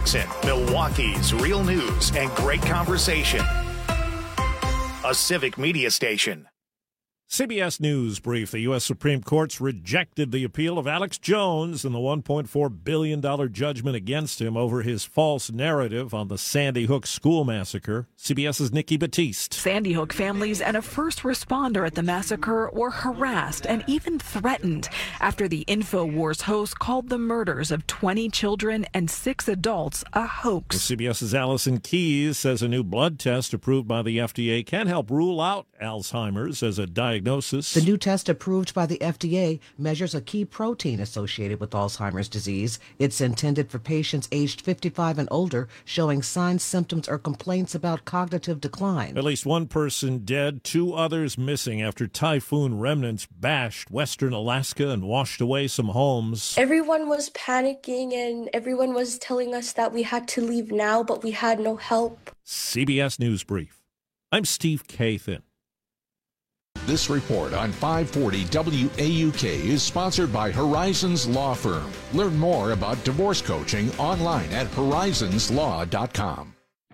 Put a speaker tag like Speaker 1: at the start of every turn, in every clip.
Speaker 1: Jackson, Milwaukee's real news and great conversation. A Civic Media Station.
Speaker 2: CBS News brief. The U.S. Supreme Court's rejected the appeal of Alex Jones and the $1.4 billion judgment against him over his false narrative on the Sandy Hook school massacre. CBS's Nikki Batiste.
Speaker 3: Sandy Hook families and a first responder at the massacre were harassed and even threatened after the InfoWars host called the murders of 20 children and 6 adults a hoax.
Speaker 2: CBS's Allison Keyes says a new blood test approved by the FDA can help rule out Alzheimer's as a diagnosis.
Speaker 4: The new test approved by the FDA measures a key protein associated with Alzheimer's disease. It's intended for patients aged 55 and older showing signs, symptoms, or complaints about cognitive decline.
Speaker 2: At least one person dead, 2 others missing after typhoon remnants bashed western Alaska and washed away some homes.
Speaker 5: Everyone was panicking and everyone was telling us that we had to leave now, but we had no help.
Speaker 2: CBS News Brief. I'm Steve Kathan.
Speaker 6: This report on 540 WAUK is sponsored by Horizons Law Firm. Learn more about divorce coaching online at horizonslaw.com.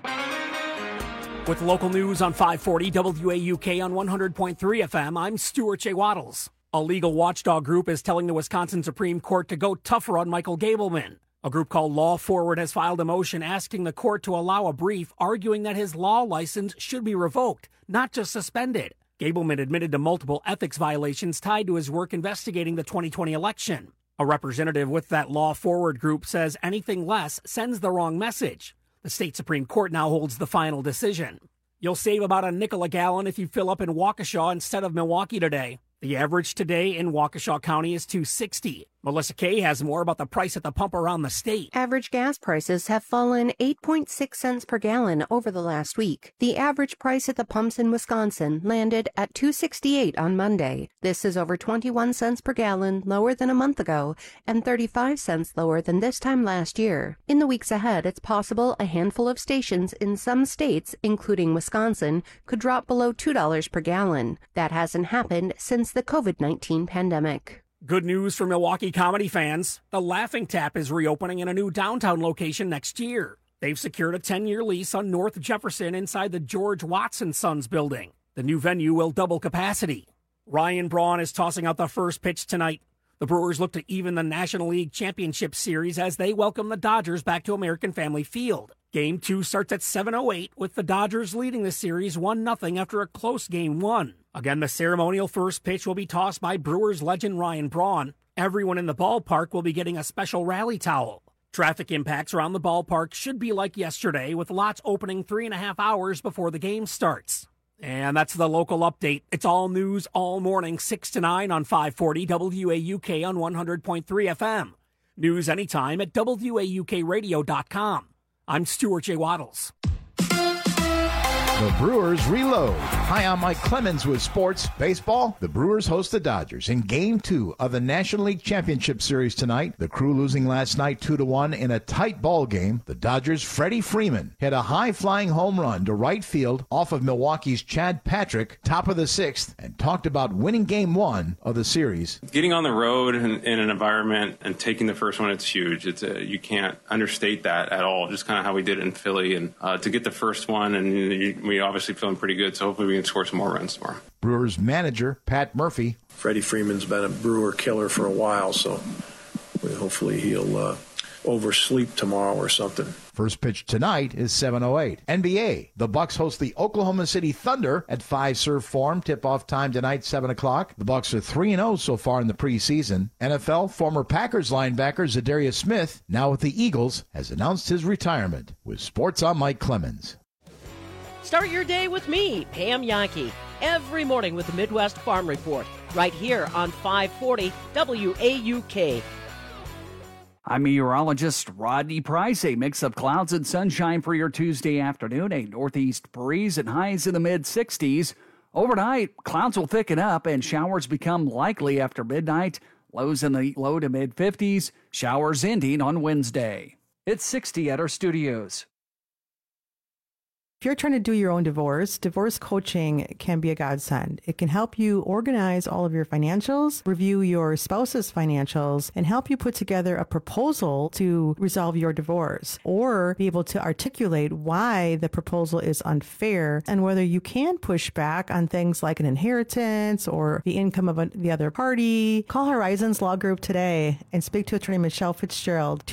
Speaker 7: With local news on 540 WAUK on 100.3 FM, I'm Stuart J. Waddles. A legal watchdog group is telling the Wisconsin Supreme Court to go tougher on Michael Gableman. A group called Law Forward has filed a motion asking the court to allow a brief arguing that his law license should be revoked, not just suspended. Gableman admitted to multiple ethics violations tied to his work investigating the 2020 election. A representative with that Law Forward group says anything less sends the wrong message. The state Supreme Court now holds the final decision. You'll save about a nickel a gallon if you fill up in Waukesha instead of Milwaukee today. The average today in Waukesha County is $2.60. Melissa Kay has more about the price at the pump around the state.
Speaker 8: Average gas prices have fallen 8.6 cents per gallon over the last week. The average price at the pumps in Wisconsin landed at $2.68 on Monday. This is over 21 cents per gallon lower than a month ago and 35 cents lower than this time last year. In the weeks ahead, it's possible a handful of stations in some states, including Wisconsin, could drop below $2 per gallon. That hasn't happened since the COVID-19 pandemic.
Speaker 7: Good news for Milwaukee comedy fans. The Laughing Tap is reopening in a new downtown location next year. They've secured a 10-year lease on North Jefferson inside the George Watson Sons building. The new venue will double capacity. Ryan Braun is tossing out the first pitch tonight. The Brewers look to even the National League Championship Series as they welcome the Dodgers back to American Family Field. Game 2 starts at 7:08 with the Dodgers leading the series 1-0 after a close Game 1. Again, the ceremonial first pitch will be tossed by Brewers legend Ryan Braun. Everyone in the ballpark will be getting a special rally towel. Traffic impacts around the ballpark should be like yesterday, with lots opening 3.5 hours before the game starts. And that's the local update. It's all news all morning, 6 to 9 on 540 WAUK on 100.3 FM. News anytime at WAUKradio.com. I'm Stuart J. Waddles.
Speaker 9: The Brewers reload. Hi, I'm Mike Clemens with Sports Baseball. The Brewers host the Dodgers in Game 2 of the National League Championship Series tonight. The Crew losing last night 2-1 in a tight ball game. The Dodgers' Freddie Freeman hit a high-flying home run to right field off of Milwaukee's Chad Patrick, top of the 6th, and talked about winning Game 1 of the series.
Speaker 10: Getting on the road in an environment and taking the first one, it's huge. You can't understate that at all, just kind of how we did it in Philly. And to get the first one, and we obviously feeling pretty good, so hopefully we can score some more runs tomorrow.
Speaker 9: Brewers manager Pat Murphy.
Speaker 11: Freddie Freeman's been a Brewer killer for a while, so hopefully he'll oversleep tomorrow or something.
Speaker 9: First pitch tonight is 7:08. NBA. The Bucks host the Oklahoma City Thunder at Fiserv Forum. Tip-off time tonight, 7 o'clock. The Bucks are 3-0 so far in the preseason. NFL former Packers linebacker Zadarius Smith, now with the Eagles, has announced his retirement. With Sports, I'm Mike Clemens.
Speaker 12: Start your day with me, Pam Yankee, every morning with the Midwest Farm Report, right here on 540 WAUK.
Speaker 13: I'm meteorologist Rodney Price. A mix of clouds and sunshine for your Tuesday afternoon. A northeast breeze and highs in the mid-60s. Overnight, clouds will thicken up and showers become likely after midnight. Lows in the low to mid-50s. Showers ending on Wednesday. It's 60 at our studios.
Speaker 14: If you're trying to do your own divorce coaching can be a godsend. It can help you organize all of your financials, review your spouse's financials, and help you put together a proposal to resolve your divorce, or be able to articulate why the proposal is unfair and whether you can push back on things like an inheritance or the income of the other party. Call Horizons Law Group today and speak to attorney Michelle Fitzgerald,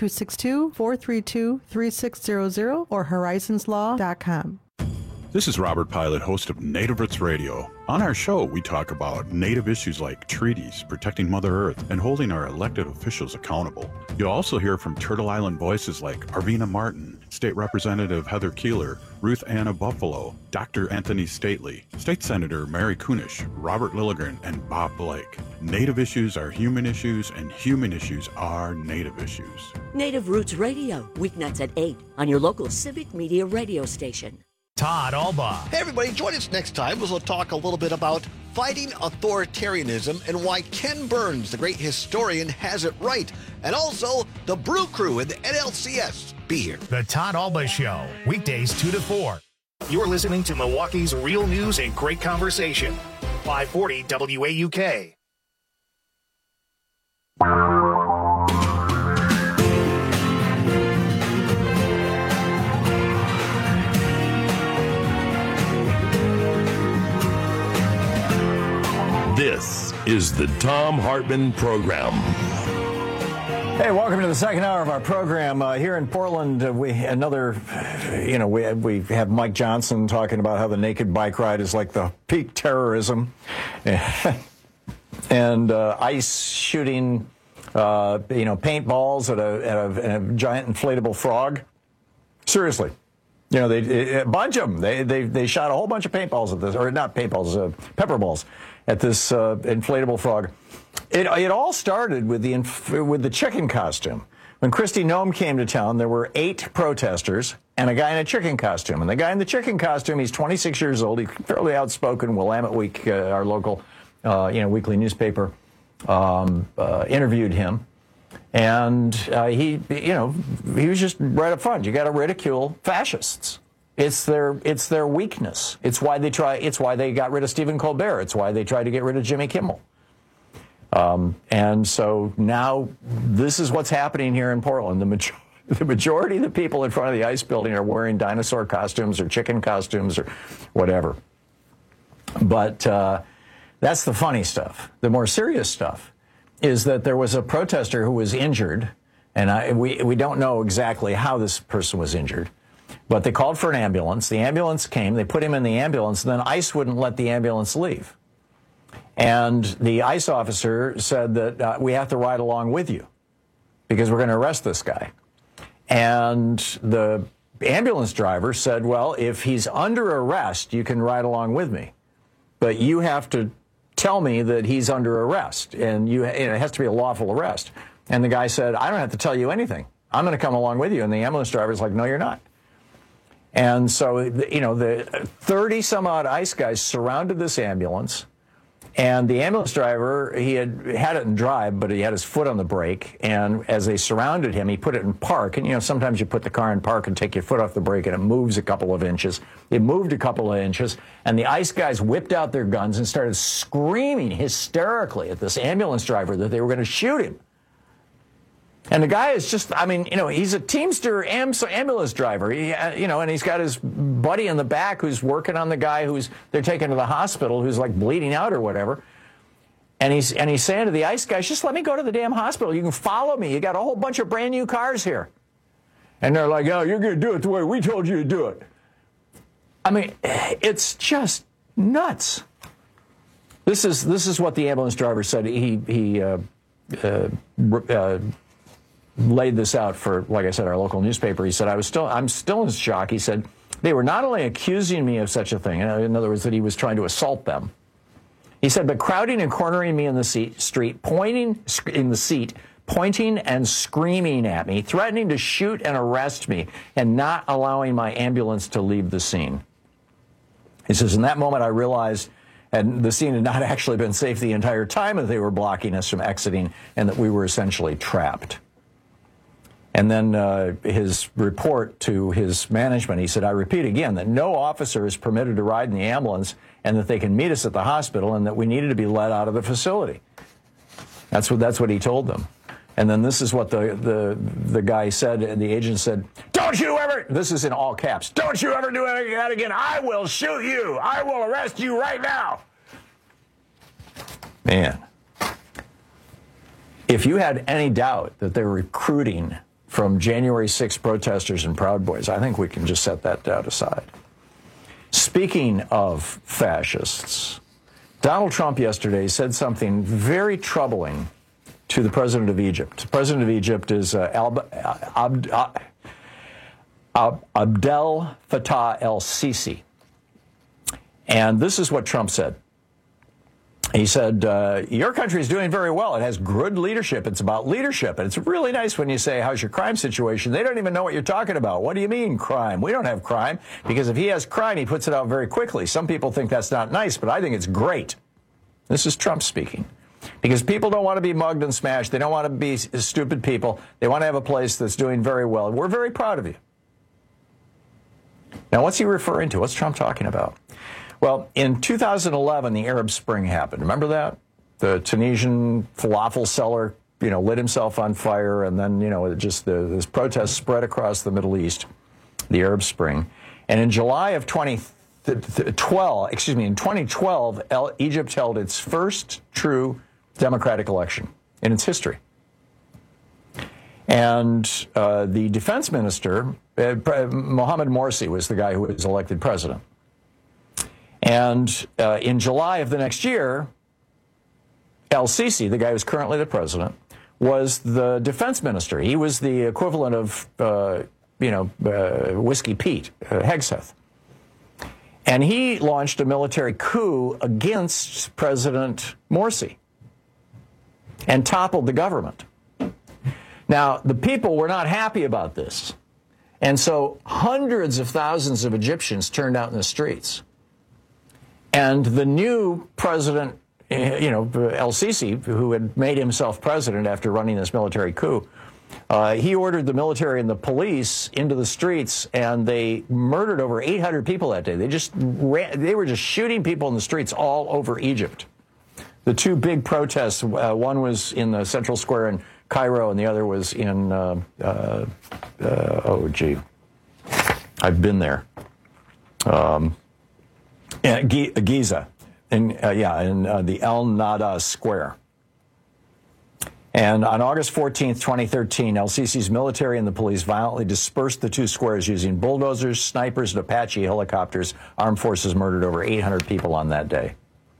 Speaker 14: 262-432-3600 or horizonslaw.com.
Speaker 15: This is Robert Pilot, host of Native Roots Radio. On our show, we talk about Native issues like treaties, protecting Mother Earth, and holding our elected officials accountable. You'll also hear from Turtle Island voices like Arvina Martin, State Representative Heather Keeler, Ruth Ann of Buffalo, Dr. Anthony Stately, State Senator Mary Kunish, Robert Lilligren, and Bob Blake. Native issues are human issues, and human issues are Native issues.
Speaker 16: Native Roots Radio, weeknights at 8 on your local civic media radio station.
Speaker 17: Todd Alba.
Speaker 18: Hey, everybody, join us next time as we'll talk a little bit about fighting authoritarianism and why Ken Burns, the great historian, has it right. And also the Brew Crew and the NLCS. Be here.
Speaker 17: The Todd Alba Show, weekdays 2 to 4.
Speaker 1: You're listening to Milwaukee's real news and great conversation. 540 WAUK.
Speaker 19: This is the Thom Hartmann Program.
Speaker 9: Hey, welcome to the second hour of our program. Here in Portland, we have Mike Johnson talking about how the naked bike ride is like the peak terrorism, and ICE shooting, paintballs at a giant inflatable frog. Seriously. A bunch of them. They shot a whole bunch of paintballs at this, or not paintballs, pepper balls at this inflatable frog. It all started with the chicken costume. When Kristi Noem came to town, there were 8 protesters and a guy in a chicken costume. And the guy in the chicken costume, he's 26 years old. He's fairly outspoken. Willamette Week, our local, weekly newspaper, interviewed him. And he was just right up front. You got to ridicule fascists. It's their weakness. It's why they got rid of Stephen Colbert. It's why they tried to get rid of Jimmy Kimmel. And so now this is what's happening here in Portland. The majority of the people in front of the ICE building are wearing dinosaur costumes or chicken costumes or whatever. But that's the funny stuff. The more serious stuff is that there was a protester who was injured, and we don't know exactly how this person was injured, but they called for an ambulance. The ambulance came, they put him in the ambulance, and then ICE wouldn't let the ambulance leave. And the ICE officer said that we have to ride along with you because we're going to arrest this guy. And the ambulance driver said, well, if he's under arrest, you can ride along with me, but you have to tell me that he's under arrest, and it has to be a lawful arrest. And the guy said, I don't have to tell you anything. I'm going to come along with you. And the ambulance driver's like, no, you're not. And so, the 30-some-odd ICE guys surrounded this ambulance, and the ambulance driver, he had it in drive, but he had his foot on the brake, and as they surrounded him, he put it in park. And, sometimes you put the car in park and take your foot off the brake, and it moves a couple of inches. It moved a couple of inches, and the ICE guys whipped out their guns and started screaming hysterically at this ambulance driver that they were going to shoot him. And the guy is just, he's a Teamster ambulance driver, and he's got his buddy in the back who's working on the guy they're taking to the hospital who's like bleeding out or whatever. And he's saying to the ICE guys, just let me go to the damn hospital. You can follow me. You got a whole bunch of brand new cars here. And they're like, oh, you're going to do it the way we told you to do it. It's just nuts. This is what the ambulance driver said. He laid this out for, like I said, our local newspaper. He said, I'm still in shock. He said, they were not only accusing me of such a thing, in other words, that he was trying to assault them. He said, but crowding and cornering me in the street, pointing and screaming at me, threatening to shoot and arrest me, and not allowing my ambulance to leave the scene. He says, in that moment, I realized, and the scene had not actually been safe the entire time that they were blocking us from exiting, and that we were essentially trapped.
Speaker 20: And then his report to his management, he said, I repeat again that no officer is permitted to ride in the ambulance and that they can meet us at the hospital and that we needed to be let out of the facility. That's what he told them. And then this is what the guy said, and the agent said, don't you ever, this is in all caps, don't you ever do anything like that again. I will shoot you. I will arrest you right now. Man, if you had any doubt that they're recruiting from January 6th protesters and Proud Boys, I think we can just set that doubt aside. Speaking of fascists, Donald Trump yesterday said something very troubling to the president of Egypt. The president of Egypt is Abdel Fattah el-Sisi. And this is what Trump said. He said, your country is doing very well. It has good leadership. It's about leadership. And it's really nice when you say, how's your crime situation? They don't even know what you're talking about. What do you mean, crime? We don't have crime. Because if he has crime, he puts it out very quickly. Some people think that's not nice, but I think it's great. This is Trump speaking. Because people don't want to be mugged and smashed. They don't want to be stupid people. They want to have a place that's doing very well. We're very proud of you. Now, what's he referring to? What's Trump talking about? Well, in 2011, the Arab Spring happened. Remember that? The Tunisian falafel seller, lit himself on fire, and then, this protest spread across the Middle East, the Arab Spring. And in July of 2012, Egypt held its first true democratic election in its history. And the defense minister, Mohamed Morsi, was the guy who was elected president. And in July of the next year, el-Sisi, the guy who's currently the president, was the defense minister. He was the equivalent of, Whiskey Pete, Hegseth. And he launched a military coup against President Morsi and toppled the government. Now, the people were not happy about this. And so hundreds of thousands of Egyptians turned out in the streets. And the new president, el-Sisi, who had made himself president after running this military coup, he ordered the military and the police into the streets, and they murdered over 800 people that day. They were just shooting people in the streets all over Egypt. The two big protests, one was in the Central Square in Cairo, and the other was in, I've been there. Giza, in the El Nada Square. And on August 14th, 2013, el-Sisi's military and the police violently dispersed the two squares using bulldozers, snipers, and Apache helicopters. Armed forces murdered over 800 people on that day.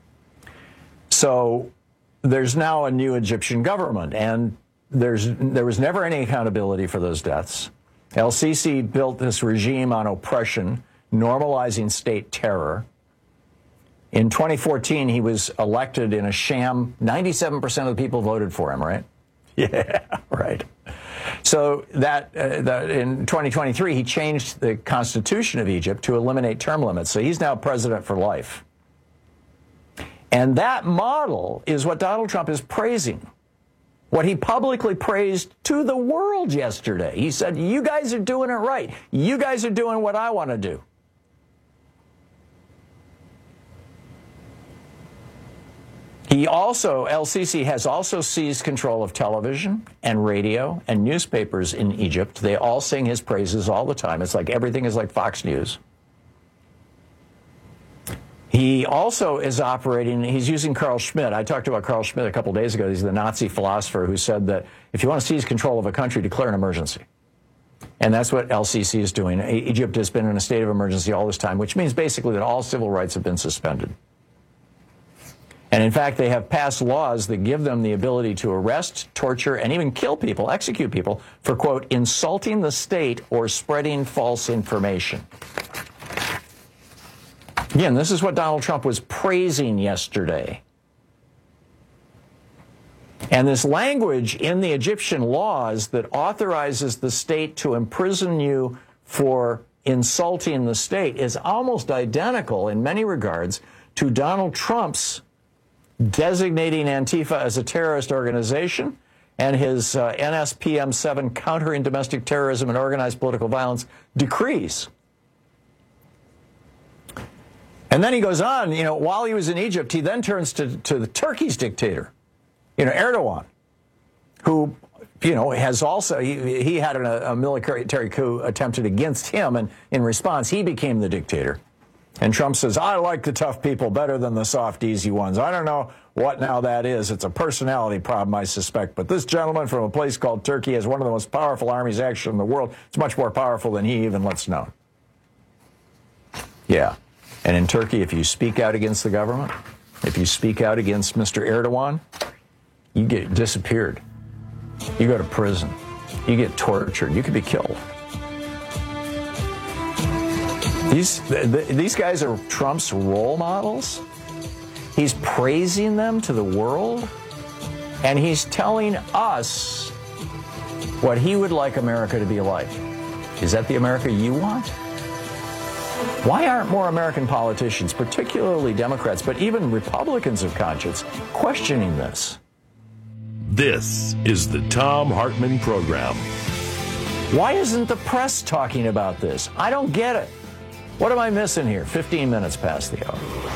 Speaker 20: So there's now a new Egyptian government, and there was never any accountability for those deaths. El-Sisi built this regime on oppression, normalizing state terror. In 2014, he was elected in a sham. 97% of the people voted for him, right? Yeah, right. So that in 2023, he changed the constitution of Egypt to eliminate term limits. So he's now president for life. And that model is what Donald Trump is praising. What he publicly praised to the world yesterday. He said, you guys are doing it right. You guys are doing what I want to do. El-Sisi has also seized control of television and radio and newspapers in Egypt. They all sing his praises all the time. It's like everything is like Fox News. He also is he's using Carl Schmitt. I talked about Carl Schmitt a couple days ago. He's the Nazi philosopher who said that if you want to seize control of a country, declare an emergency. And that's what el-Sisi is doing. Egypt has been in a state of emergency all this time, which means basically that all civil rights have been suspended. And in fact, they have passed laws that give them the ability to arrest, torture, and even kill people, execute people, for, quote, insulting the state or spreading false information. Again, this is what Donald Trump was praising yesterday. And this language in the Egyptian laws that authorizes the state to imprison you for insulting the state is almost identical in many regards to Donald Trump's designating Antifa as a terrorist organization and his NSPM 7 Countering Domestic Terrorism and Organized Political Violence decrees. And then he goes on, while he was in Egypt, he then turns to the Turkey's dictator, Erdogan, who, has also, he had a military coup attempted against him, and in response, he became the dictator. And Trump says, I like the tough people better than the soft, easy ones. I don't know what now that is. It's a personality problem, I suspect. But this gentleman from a place called Turkey has one of the most powerful armies actually in the world. It's much more powerful than he even lets known. Yeah. And in Turkey, if you speak out against the government, if you speak out against Mr. Erdogan, you get disappeared. You go to prison. You get tortured. You could be killed. These guys are Trump's role models. He's praising them to the world, and he's telling us what he would like America to be like. Is that the America you want? Why aren't more American politicians, particularly Democrats, but even Republicans of conscience, questioning this?
Speaker 19: This is the Thom Hartmann Program.
Speaker 20: Why isn't the press talking about this? I don't get it. What am I missing here? 15 minutes past the hour.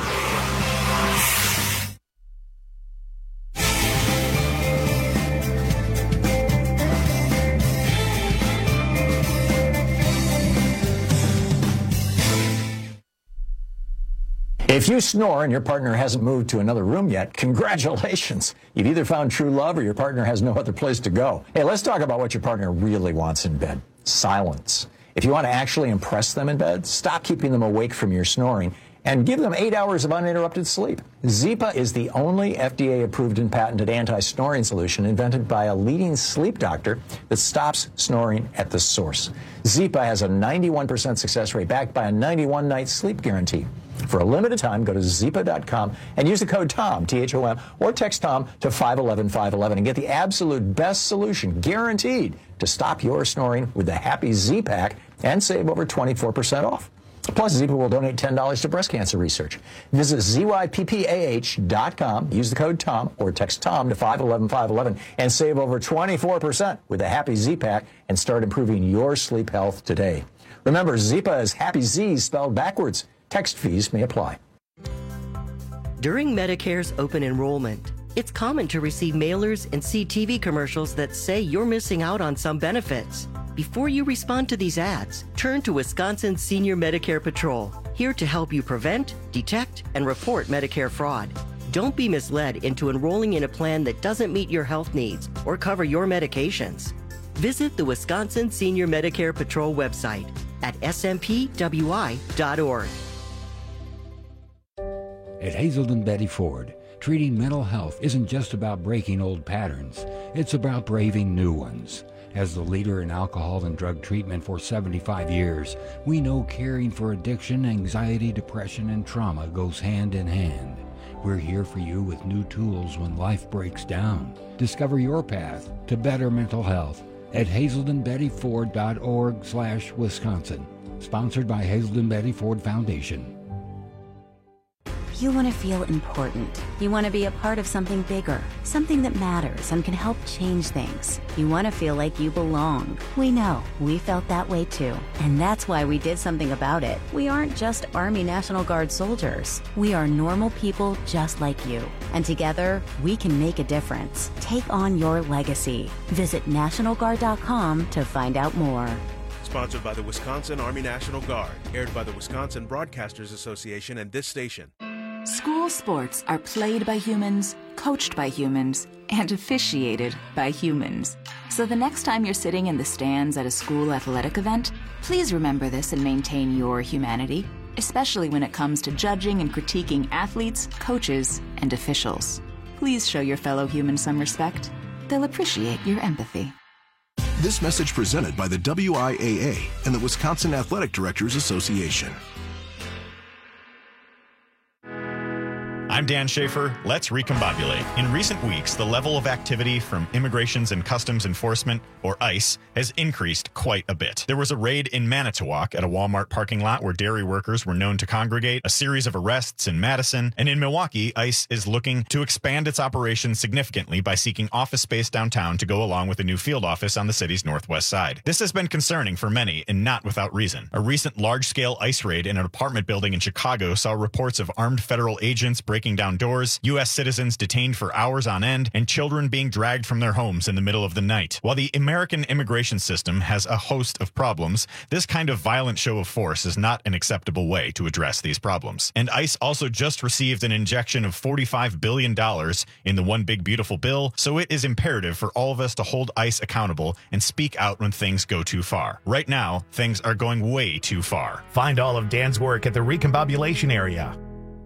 Speaker 20: If you snore and your partner hasn't moved to another room yet, congratulations. You've either found true love or your partner has no other place to go. Hey, let's talk about what your partner really wants in bed. Silence. If you want to actually impress them in bed, stop keeping them awake from your snoring and give them 8 hours of uninterrupted sleep. Zipa is the only FDA-approved and patented anti-snoring solution invented by a leading sleep doctor that stops snoring at the source. Zipa has a 91% success rate backed by a 91-night sleep guarantee. For a limited time, go to Zipa.com and use the code TOM, T-H-O-M, or text TOM to 511-511 and get the absolute best solution, guaranteed, to stop your snoring with the Happy Z-Pack and save over 24% off. Plus, Zipa will donate $10 to breast cancer research. Visit ZYPPAH.com, use the code TOM, or text TOM to 511-511 and save over 24% with the Happy Z-Pack and start improving your sleep health today. Remember, Zipa is Happy Z spelled backwards. Text fees may apply.
Speaker 21: During Medicare's open enrollment, it's common to receive mailers and see TV commercials that say you're missing out on some benefits. Before you respond to these ads, turn to Wisconsin Senior Medicare Patrol, here to help you prevent, detect, and report Medicare fraud. Don't be misled into enrolling in a plan that doesn't meet your health needs or cover your medications. Visit the Wisconsin Senior Medicare Patrol website at smpwi.org.
Speaker 22: At Hazelden Betty Ford, treating mental health isn't just about breaking old patterns. It's about braving new ones. As the leader in alcohol and drug treatment for 75 years, we know caring for addiction, anxiety, depression, and trauma goes hand in hand. We're here for you with new tools when life breaks down. Discover your path to better mental health at hazeldenbettyford.org/Wisconsin. Sponsored by Hazelden Betty Ford Foundation.
Speaker 23: You want to feel important. You want to be a part of something bigger, something that matters and can help change things. You want to feel like you belong. We know. We felt that way too. And that's why we did something about it. We aren't just Army National Guard soldiers. We are normal people just like you. And together, we can make a difference. Take on your legacy. Visit NationalGuard.com to find out more.
Speaker 24: Sponsored by the Wisconsin Army National Guard. Aired by the Wisconsin Broadcasters Association and this station.
Speaker 25: School sports are played by humans, coached by humans, and officiated by humans. So the next time you're sitting in the stands at a school athletic event, please remember this and maintain your humanity, especially when it comes to judging and critiquing athletes, coaches, and officials. Please show your fellow humans some respect. They'll appreciate your empathy.
Speaker 26: This message presented by the WIAA and the Wisconsin Athletic Directors Association.
Speaker 2: I'm Dan Schaefer. Let's recombobulate. In recent weeks, the level of activity from Immigrations and Customs Enforcement, or ICE, has increased quite a bit. There was a raid in Manitowoc at a Walmart parking lot where dairy workers were known to congregate, a series of arrests in Madison, and in Milwaukee, ICE is looking to expand its operations significantly by seeking office space downtown to go along with a new field office on the city's northwest side. This has been concerning for many, and not without reason. A recent large-scale ICE raid in an apartment building in Chicago saw reports of armed federal agents breaking down doors, U.S. citizens detained for hours on end, and children being dragged from their homes in the middle of the night. While the American immigration system has a host of problems, this kind of violent show of force is not an acceptable way to address these problems. And ICE also just received an injection of $45 billion in the One Big Beautiful Bill, so it is imperative for all of us to hold ICE accountable and speak out when things go too far. Right now, things are going way too far.
Speaker 1: Find all of Dan's work at the Recombobulation area.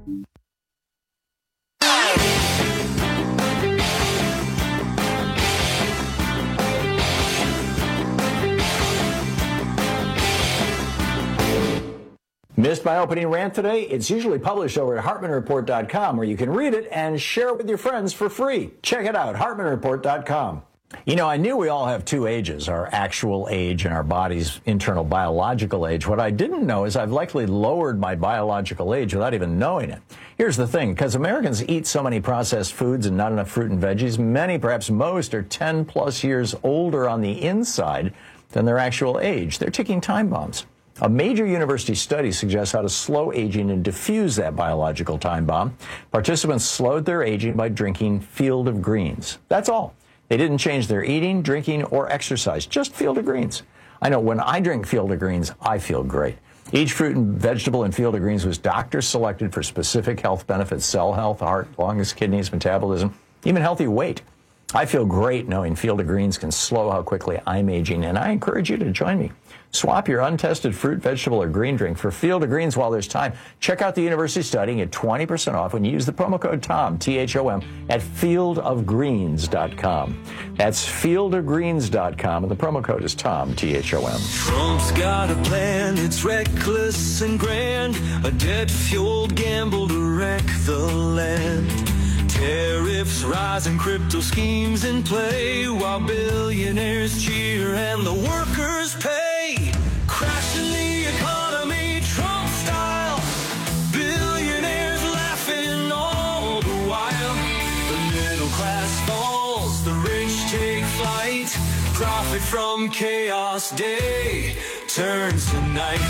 Speaker 20: Missed my opening rant today? It's usually published over at HartmanReport.com, where you can read it and share it with your friends for free. Check it out, HartmanReport.com. You know, I knew we all have two ages, our actual age and our body's internal biological age. What I didn't know is I've likely lowered my biological age without even knowing it. Here's the thing, because Americans eat so many processed foods and not enough fruit and veggies, many, perhaps most, are 10 plus years older on the inside than their actual age. They're ticking time bombs. A major university study suggests how to slow aging and diffuse that biological time bomb. Participants slowed their aging by drinking Field of Greens. That's all. They didn't change their eating, drinking, or exercise, just Field of Greens. I know when I drink Field of Greens, I feel great. Each fruit and vegetable in Field of Greens was doctor selected for specific health benefits: cell health, heart, lungs, kidneys, metabolism, even healthy weight. I feel great knowing Field of Greens can slow how quickly I'm aging, and I encourage you to join me. Swap your untested fruit, vegetable, or green drink for Field of Greens while there's time. Check out the university study and get 20% off when you use the promo code TOM, T-H-O-M, at fieldofgreens.com. That's fieldofgreens.com, and the promo code is TOM, T-H-O-M.
Speaker 3: Trump's got a plan, it's reckless and grand, a debt-fueled gamble to wreck the land. Tariffs rise and crypto schemes in play, while billionaires cheer and the workers pay. Crashing the economy, Trump style. Billionaires laughing all the while. The middle class falls, the rich take flight. Profit from chaos, day turns to night.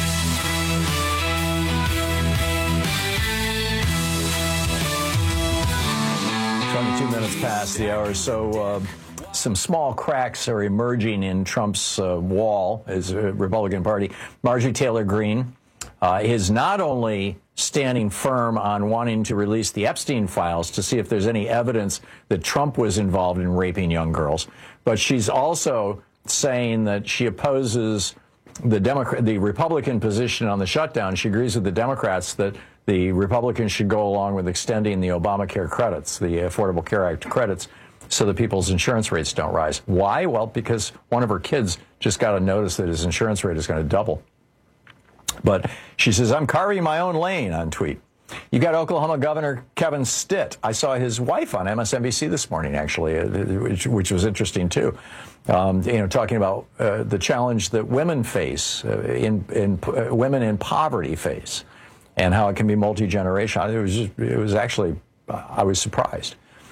Speaker 20: 22 minutes past the hour, so some small cracks are emerging in Trump's wall, his Republican Party. Marjorie Taylor Greene is not only standing firm on wanting to release the Epstein files to see if there's any evidence that Trump was involved in raping young girls, but she's also saying that she opposes the Republican position on the shutdown. She agrees with the Democrats that the Republicans should go along with extending the Obamacare credits, the Affordable Care Act credits, so that people's insurance rates don't rise. Why? Well, because one of her kids just got a notice that his insurance rate is going to double. But she says, I'm carving my own lane on tweet. You got Oklahoma Governor Kevin Stitt. I saw his wife on MSNBC this morning, actually, which was interesting, too. Talking about the challenge that women face, women in poverty face, and how it can be multi-generational. It was actually, I was surprised.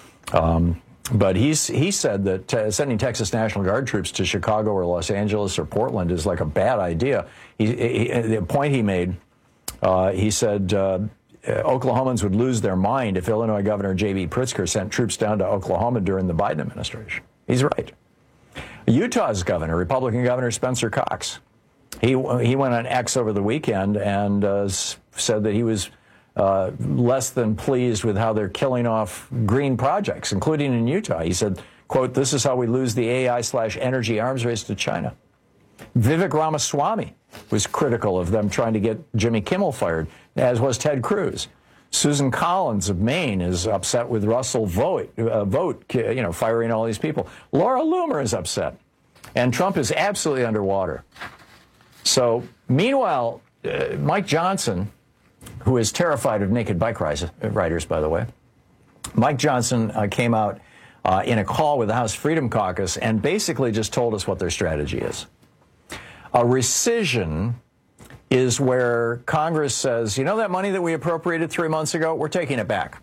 Speaker 20: But he said that sending Texas National Guard troops to Chicago or Los Angeles or Portland is like a bad idea. The point he made, he said Oklahomans would lose their mind if Illinois Governor J.B. Pritzker sent troops down to Oklahoma during the Biden administration. He's right. Utah's governor, Republican Governor Spencer Cox, he went on X over the weekend and said that he was less than pleased with how they're killing off green projects, including in Utah. He said, quote, this is how we lose the AI/energy arms race to China. Vivek Ramaswamy was critical of them trying to get Jimmy Kimmel fired, as was Ted Cruz. Susan Collins of Maine is upset with Russell Vogt, firing all these people. Laura Loomer is upset. And Trump is absolutely underwater. So, meanwhile, Mike Johnson who is terrified of naked bike riders, by the way. Mike Johnson came out in a call with the House Freedom Caucus and basically just told us what their strategy is. A rescission is where Congress says, you know that money that we appropriated 3 months ago, we're taking it back.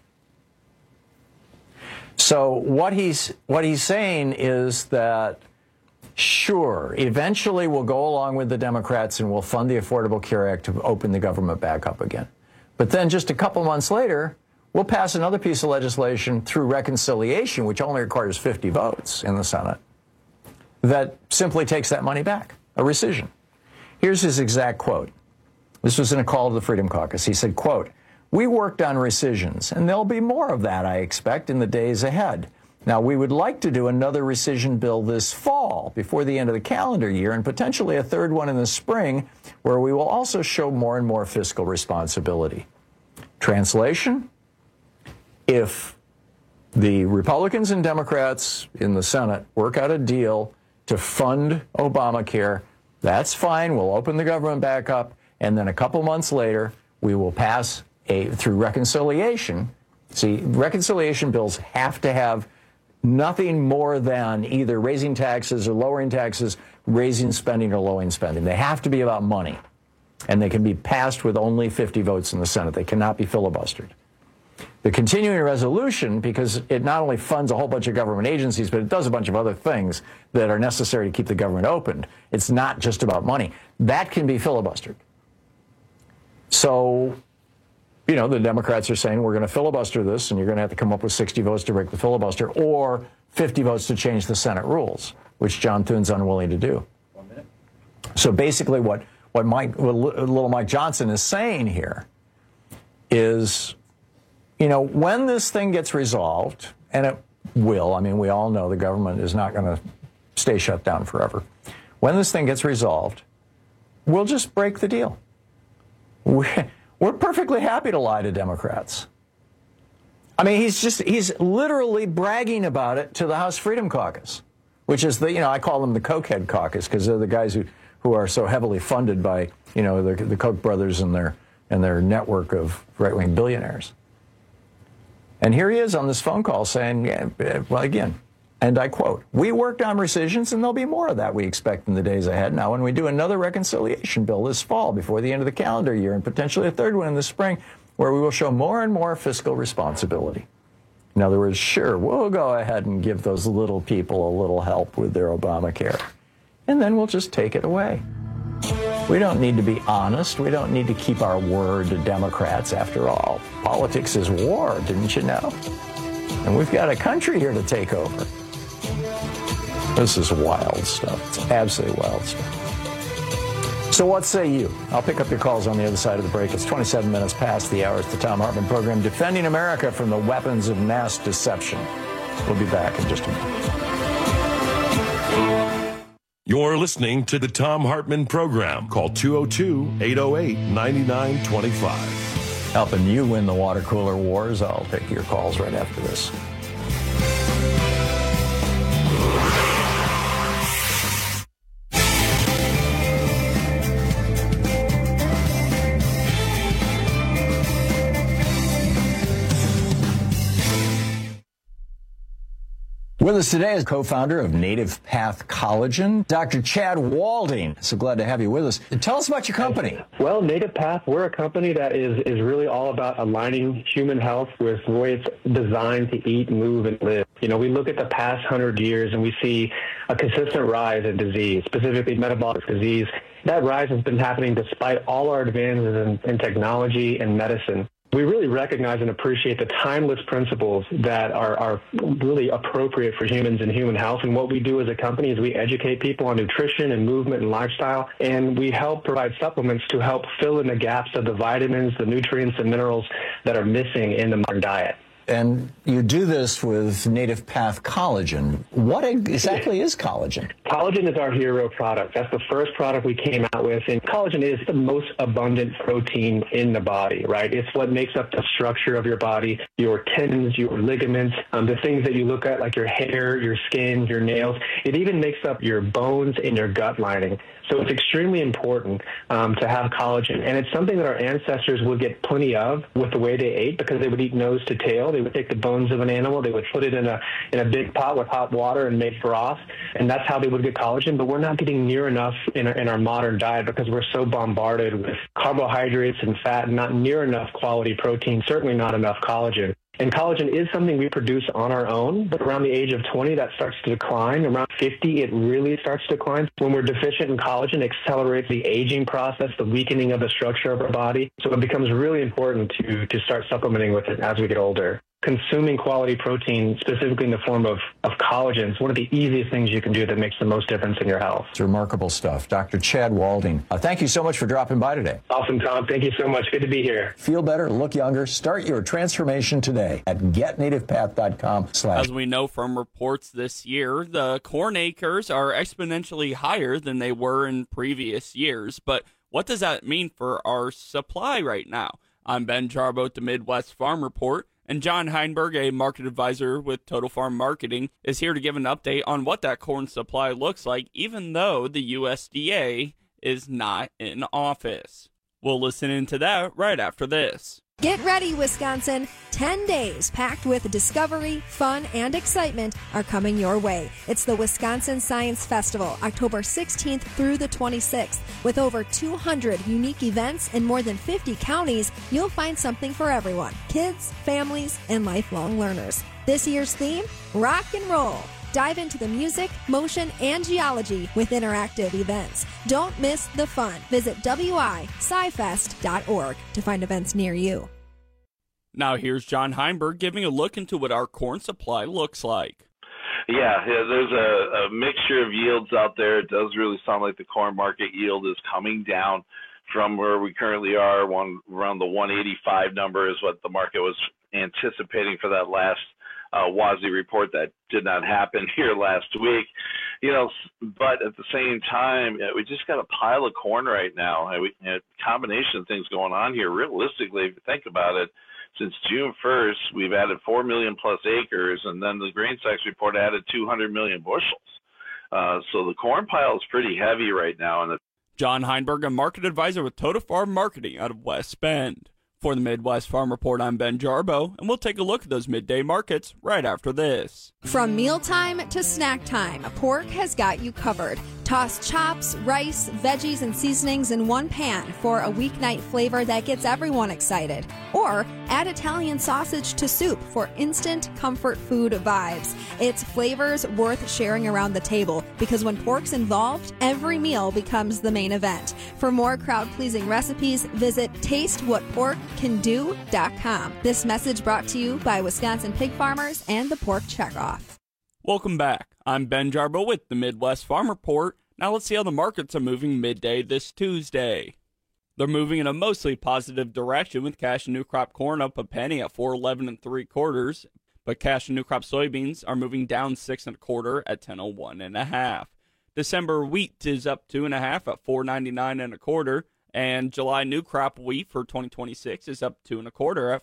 Speaker 20: So what he's saying is that, sure, eventually we'll go along with the Democrats and we'll fund the Affordable Care Act to open the government back up again. But then just a couple months later, we'll pass another piece of legislation through reconciliation, which only requires 50 votes in the Senate, that simply takes that money back, a rescission. Here's his exact quote. This was in a call to the Freedom Caucus. He said, quote, "We worked on rescissions, and there'll be more of that, I expect, in the days ahead. Now, we would like to do another rescission bill this fall, before the end of the calendar year, and potentially a third one in the spring, where we will also show more and more fiscal responsibility." Translation? If the Republicans and Democrats in the Senate work out a deal to fund Obamacare, that's fine. We'll open the government back up, and then a couple months later, we will pass through reconciliation. See, reconciliation bills have to have nothing more than either raising taxes or lowering taxes, raising spending or lowering spending. They have to be about money, and they can be passed with only 50 votes in the Senate. They cannot be filibustered. The continuing resolution, because it not only funds a whole bunch of government agencies, but it does a bunch of other things that are necessary to keep the government open. It's not just about money. That can be filibustered. So, you know, the Democrats are saying we're going to filibuster this, and you're going to have to come up with 60 votes to break the filibuster, or 50 votes to change the Senate rules, which John Thune's unwilling to do.
Speaker 4: 1 minute.
Speaker 20: So basically what little Mike Johnson is saying here is, you know, when this thing gets resolved, and it will, I mean, we all know the government is not going to stay shut down forever. When this thing gets resolved, we'll just break the deal. We're perfectly happy to lie to Democrats. I mean, he's literally bragging about it to the House Freedom Caucus, which is I call them the Cokehead Caucus, because they're the guys who are so heavily funded by, the Koch brothers and their network of right-wing billionaires. And here he is on this phone call saying, again, and I quote, "We worked on rescissions, and there'll be more of that we expect in the days ahead. Now, when we do another reconciliation bill this fall before the end of the calendar year, and potentially a third one in the spring, where we will show more and more fiscal responsibility." In other words, sure, we'll go ahead and give those little people a little help with their Obamacare, and then we'll just take it away. We don't need to be honest. We don't need to keep our word to Democrats. After all, politics is war, didn't you know? And we've got a country here to take over. This is wild stuff. It's absolutely wild stuff. So what say you? I'll pick up your calls on the other side of the break. It's 27 minutes past the hour. It's the Thom Hartmann program, defending America from the weapons of mass deception. We'll be back in just a minute.
Speaker 19: You're listening to the Thom Hartmann program. Call 202-808-9925.
Speaker 20: Helping you win the water cooler wars. I'll take your calls right after this. With us today is co-founder of Native Path Collagen, Dr. Chad Walding. So glad to have you with us. Tell us about your company.
Speaker 5: Well, Native Path, we're a company that is really all about aligning human health with the way it's designed to eat, move, and live. We look at the past 100 years and we see a consistent rise in disease, specifically metabolic disease. That rise has been happening despite all our advances in technology and medicine. We really recognize and appreciate the timeless principles that are really appropriate for humans and human health. And what we do as a company is we educate people on nutrition and movement and lifestyle, and we help provide supplements to help fill in the gaps of the vitamins, the nutrients, and minerals that are missing in the modern diet.
Speaker 20: And you do this with Native Path Collagen. What exactly is collagen?
Speaker 5: Collagen is our hero product. That's the first product we came out with. And collagen is the most abundant protein in the body, right? It's what makes up the structure of your body, your tendons, your ligaments, the things that you look at, like your hair, your skin, your nails. It even makes up your bones and your gut lining. So it's extremely important to have collagen. And it's something that our ancestors would get plenty of with the way they ate, because they would eat nose to tail. They would take the bones of an animal, they would put it in a big pot with hot water and make broth, and that's how they would get collagen. But we're not getting near enough in our modern diet, because we're so bombarded with carbohydrates and fat, and not near enough quality protein, certainly not enough collagen. And collagen is something we produce on our own, but around the age of 20, that starts to decline. Around 50, it really starts to decline. When we're deficient in collagen, it accelerates the aging process, the weakening of the structure of our body. So it becomes really important to start supplementing with it as we get older. Consuming quality protein, specifically in the form of collagen, is one of the easiest things you can do that makes the most difference in your health.
Speaker 20: It's remarkable stuff. Dr. Chad Walding, thank you so much for dropping by today.
Speaker 5: Awesome, Tom. Thank you so much. Good to be here.
Speaker 20: Feel better, look younger. Start your transformation today at getnativepath.com/.
Speaker 4: As we know from reports this year, the corn acres are exponentially higher than they were in previous years. But what does that mean for our supply right now? I'm Ben Jarbo at the Midwest Farm Report. And John Heinberg, a market advisor with Total Farm Marketing, is here to give an update on what that corn supply looks like, even though the USDA is not in office. We'll listen into that right after this.
Speaker 6: Get ready, Wisconsin. 10 days packed with discovery, fun, and excitement are coming your way. It's the Wisconsin Science Festival, October 16th through the 26th. With over 200 unique events in more than 50 counties, you'll find something for everyone: kids, families, and lifelong learners. This year's theme, rock and roll. Dive into the music, motion, and geology with interactive events. Don't miss the fun. Visit wiscifest.org to find events near you.
Speaker 4: Now here's John Heinberg giving a look into what our corn supply looks like.
Speaker 7: Yeah, there's a mixture of yields out there. It does really sound like the corn market yield is coming down from where we currently are. Around the 185 number is what the market was anticipating for that last WASDE report that did not happen here last week, but at the same time, we just got a pile of corn right now. A combination of things going on here. Realistically, if you think about it, since June 1st, we've added 4 million plus acres, and then the Grain Stocks report added 200 million bushels. So the corn pile is pretty heavy right now.
Speaker 4: John Heinberg, a market advisor with Total Farm Marketing out of West Bend. For the Midwest Farm Report, I'm Ben Jarbo, and we'll take a look at those midday markets right after this.
Speaker 6: From mealtime to snack time, Pork has got you covered. Toss chops, rice, veggies, and seasonings in one pan for a weeknight flavor that gets everyone excited. Or add Italian sausage to soup for instant comfort food vibes. It's flavors worth sharing around the table, because when pork's involved, every meal becomes the main event. For more crowd-pleasing recipes, visit tastewhatporkcando.com. This message brought to you by Wisconsin pig farmers and the Pork Checkoff.
Speaker 4: Welcome back. I'm Ben Jarbo with the Midwest Farm Report. Now let's see how the markets are moving midday this Tuesday. They're moving in a mostly positive direction, with cash and new crop corn up a penny at $4.11 3/4, but cash and new crop soybeans are moving down 6 1/4 at $10.01 1/2. December wheat is up 2 1/2 at $4.99 1/4, and July new crop wheat for 2026 is up 2 1/4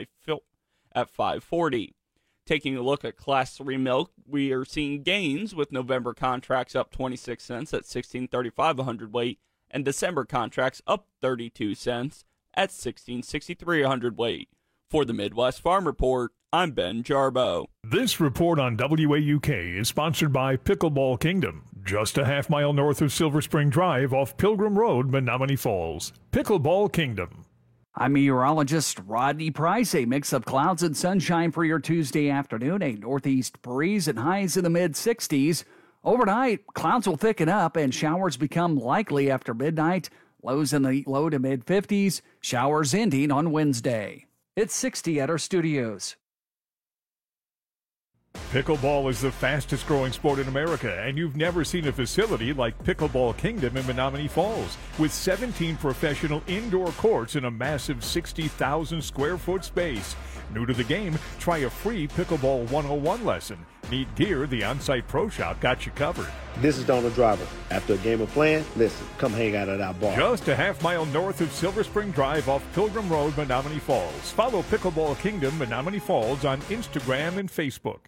Speaker 4: at $5.40. Taking a look at Class 3 milk, we are seeing gains, with November contracts up 26 cents at $16.35 a hundredweight, and December contracts up 32 cents at $16.63 a hundredweight. For the Midwest Farm Report, I'm Ben Jarbo.
Speaker 8: This report on WAUK is sponsored by Pickleball Kingdom, just a half-mile north of Silver Spring Drive off Pilgrim Road, Menominee Falls. Pickleball Kingdom.
Speaker 13: I'm meteorologist Rodney Price. A mix of clouds and sunshine for your Tuesday afternoon. A northeast breeze and highs in the mid-60s. Overnight, clouds will thicken up and showers become likely after midnight. Lows in the low to mid-50s. Showers ending on Wednesday. It's 60 at our studios.
Speaker 8: Pickleball is the fastest growing sport in America, and you've never seen a facility like Pickleball Kingdom in Menominee Falls, with 17 professional indoor courts in a massive 60,000 square foot space. New to the game, try a free Pickleball 101 lesson. Need gear, the on-site pro shop got you covered.
Speaker 10: This is Donald Driver. After a game of playing, listen, come hang out at our bar.
Speaker 8: Just a half mile north of Silver Spring Drive off Pilgrim Road, Menominee Falls. Follow Pickleball Kingdom Menominee Falls on Instagram and Facebook.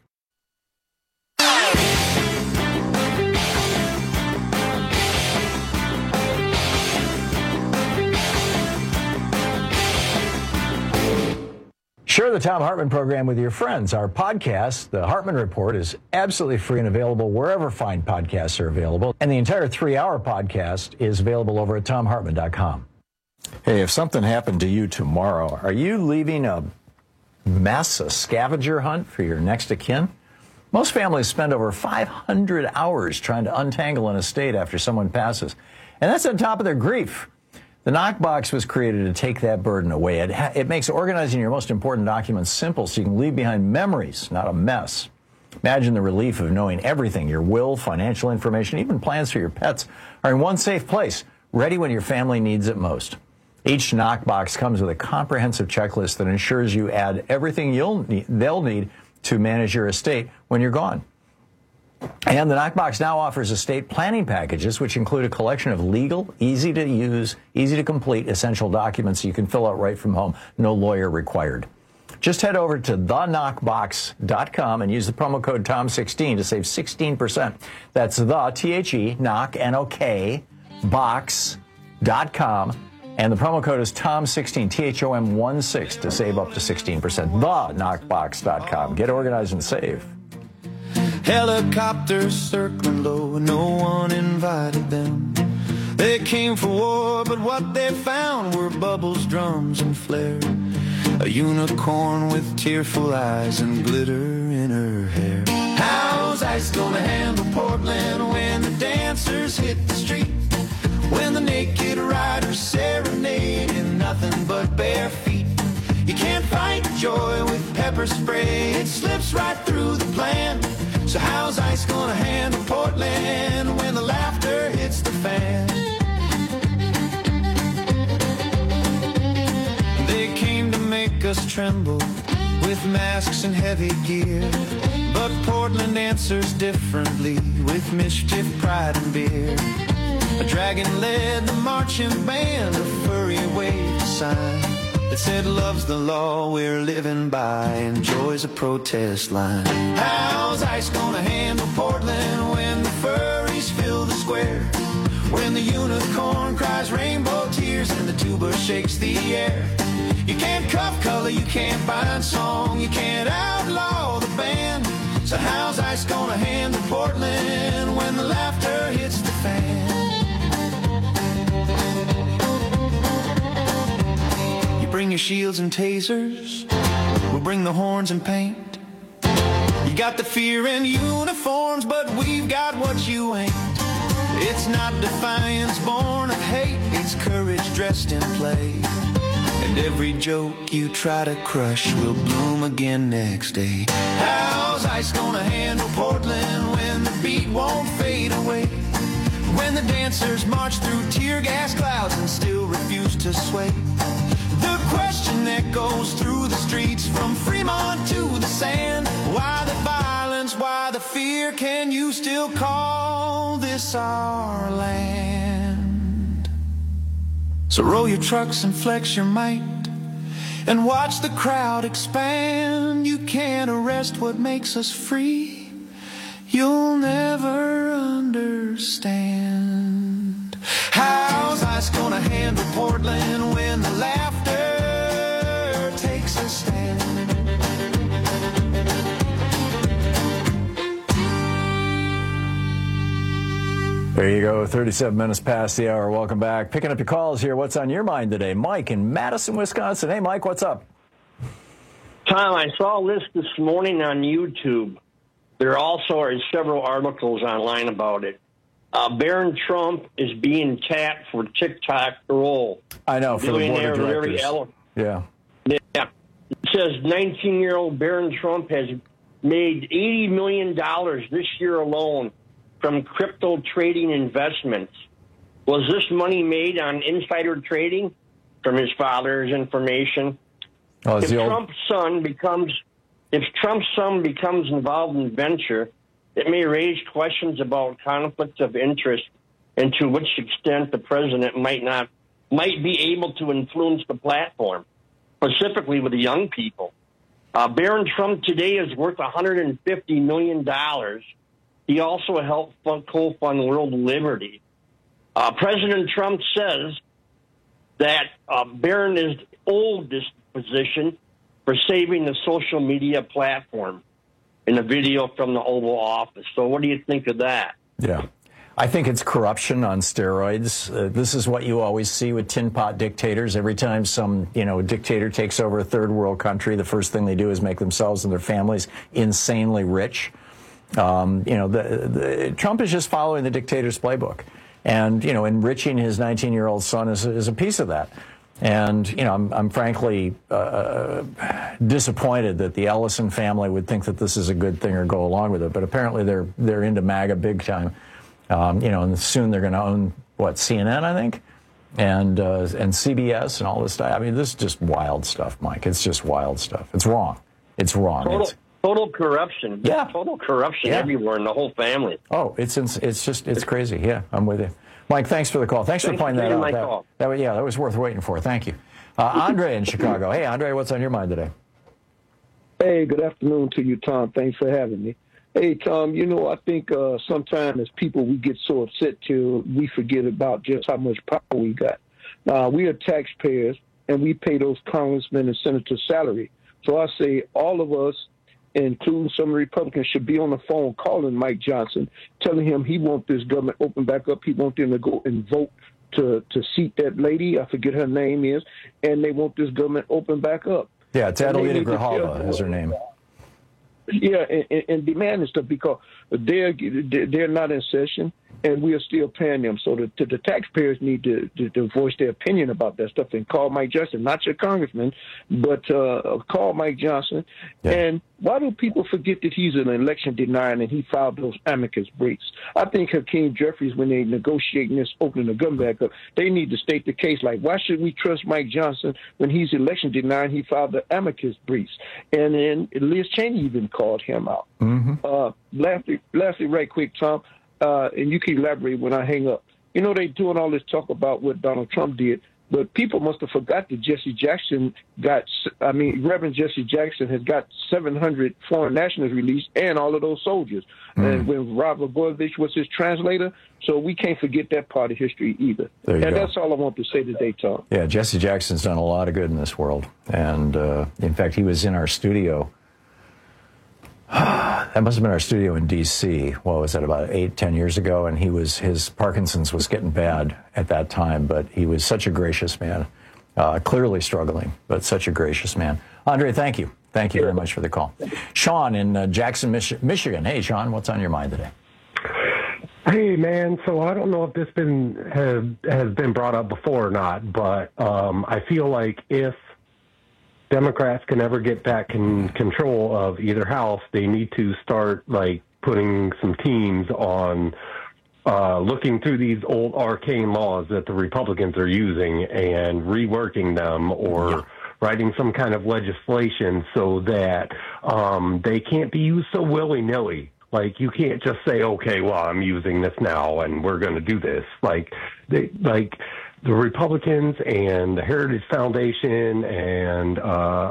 Speaker 20: Share the Thom Hartmann program with your friends. Our podcast, The Hartmann Report, is absolutely free and available wherever fine podcasts are available. And the entire 3-hour podcast is available over at ThomHartmann.com. Hey, if something happened to you tomorrow, are you leaving a mess, a scavenger hunt for your next of kin? Most families spend over 500 hours trying to untangle an estate after someone passes. And that's on top of their grief. The Knockbox was created to take that burden away. It makes organizing your most important documents simple so you can leave behind memories, not a mess. Imagine the relief of knowing everything, your will, financial information, even plans for your pets, are in one safe place, ready when your family needs it most. Each Knockbox comes with a comprehensive checklist that ensures you add everything they'll need to manage your estate when you're gone. And the Knockbox now offers estate planning packages, which include a collection of legal, easy-to-use, easy-to-complete essential documents you can fill out right from home. No lawyer required. Just head over to theknockbox.com and use the promo code TOM16 to save 16%. That's the, T-H-E, knock, N-O-K, box.com. And the promo code is TOM16, T-H-O-M-16, to save up to 16%. Theknockbox.com. Get organized and save.
Speaker 3: Helicopters circling low, no one invited them. They came for war, but what they found were bubbles, drums, and flare. A unicorn with tearful eyes and glitter in her hair. How's ice gonna handle Portland when the dancers hit the street? When the naked riders serenade in nothing but bare feet? You can't fight joy with pepper spray, it slips right through the plan. So how's ice gonna handle Portland when the laughter hits the fan? They came to make us tremble with masks and heavy gear, but Portland answers differently with mischief, pride, and beer. A dragon led the marching band, a furry waved a sign that said love's the law we're living by and joy's a protest line. How's ice gonna handle Portland when the furries fill the square? When the unicorn cries rainbow tears and the tuba shakes the air? You can't cuff color, you can't bind song, you can't outlaw the band. So how's ice gonna handle Portland when the laughter hits the fan? Bring your shields and tasers, we'll bring the horns and paint. You got the fear in uniforms, but we've got what you ain't. It's not defiance born of hate, it's courage dressed in play. And every joke you try to crush will bloom again next day. How's ice gonna handle Portland when the beat won't fade away? When the dancers march through tear gas clouds and still refuse to sway? The question that goes through the streets from Fremont to the sand. Why the violence, why the fear? Can you still call this our land? So roll your trucks and flex your might and watch the crowd expand. You can't arrest what makes us free. You'll never understand. How's ice gonna handle Portland when the laughter takes a stand?
Speaker 20: There you go, 37 minutes past the hour. Welcome back. Picking up your calls here. What's on your mind today? Mike in Madison, Wisconsin. Hey, Mike, what's up?
Speaker 11: Tom, I saw this morning on YouTube. There also are several articles online about it. Barron Trump is being tapped for TikTok role.
Speaker 20: I know, for the board of directors. Yeah.
Speaker 11: Yeah. It says 19-year-old Barron Trump has made $80 million this year alone from crypto trading investments. Was this money made on insider trading from his father's information? If Trump's son becomes involved in venture, it may raise questions about conflicts of interest and to which extent the president might be able to influence the platform, specifically with the young people. Barron Trump today is worth $150 million. He also helped co-fund World Liberty. President Trump says that Barron is the oldest position for saving the social media platform in a video from the Oval Office. So what do you think of that?
Speaker 20: Yeah. I think it's corruption on steroids. This is what you always see with tin pot dictators. Every time some, dictator takes over a third world country, the first thing they do is make themselves and their families insanely rich. Trump is just following the dictator's playbook. And, enriching his 19-year-old son is a piece of that. And, I'm frankly disappointed that the Ellison family would think that this is a good thing or go along with it. But apparently they're into MAGA big time. And soon they're going to own, CNN, I think, and CBS and all this stuff. I mean, this is just wild stuff, Mike. It's just wild stuff. It's wrong. It's wrong.
Speaker 11: Total corruption. Yeah. Total corruption everywhere in the whole family.
Speaker 20: Oh, it's crazy. Yeah, I'm with you. Mike, thanks for the call. Thanks for pointing that out. That was worth waiting for. Thank you. Andre in Chicago. Hey, Andre, what's on your mind today?
Speaker 12: Hey, good afternoon to you, Tom. Thanks for having me. Hey, Tom, I think sometimes as people, we get so upset till we forget about just how much power we got. We are taxpayers, and we pay those congressmen and senators salary. So I say all of us, including some Republicans, should be on the phone calling Mike Johnson, telling him he wants this government open back up. He wants them to go and vote to seat that lady, I forget her name is, and they want this government open back up.
Speaker 20: Yeah, it's Adelita Grijalva is her name.
Speaker 12: Yeah, and demand and stuff because they're not in session, and we are still paying them. So the taxpayers need to voice their opinion about that stuff and call Mike Johnson, not your congressman, but call Mike Johnson. Yeah. And why do people forget that he's an election denier and he filed those amicus briefs? I think Hakeem Jeffries, when they negotiating this, opening the gun back up, they need to state the case. Like, why should we trust Mike Johnson when he's election denier and he filed the amicus briefs? And then Liz Cheney even called him out. Mm-hmm. Lastly, right quick, Tom, and you can elaborate when I hang up. They doing all this talk about what Donald Trump did, but people must have forgot that Reverend Jesse Jackson has got 700 foreign nationals released and all of those soldiers. And when Robert Gorovich was his translator, so we can't forget that part of history either. That's all I want to say today, Tom.
Speaker 20: Yeah, Jesse Jackson's done a lot of good in this world. And, in fact, he was in our studio. That must have been our studio in D.C. What was that, about 8-10 years ago? And his Parkinson's was getting bad at that time, but he was such a gracious man, clearly struggling, but such a gracious man. Andre, thank you. Thank you very much for the call. Sean in Jackson, Michigan. Hey, Sean, what's on your mind today?
Speaker 14: Hey, man. So I don't know if this has been brought up before or not, but I feel like if Democrats can ever get back in control of either house, they need to start putting some teams on looking through these old arcane laws that the Republicans are using and reworking them or writing some kind of legislation so that they can't be used so willy-nilly. Like, you can't just say, okay, well, I'm using this now and we're going to do this. The Republicans and the Heritage Foundation and,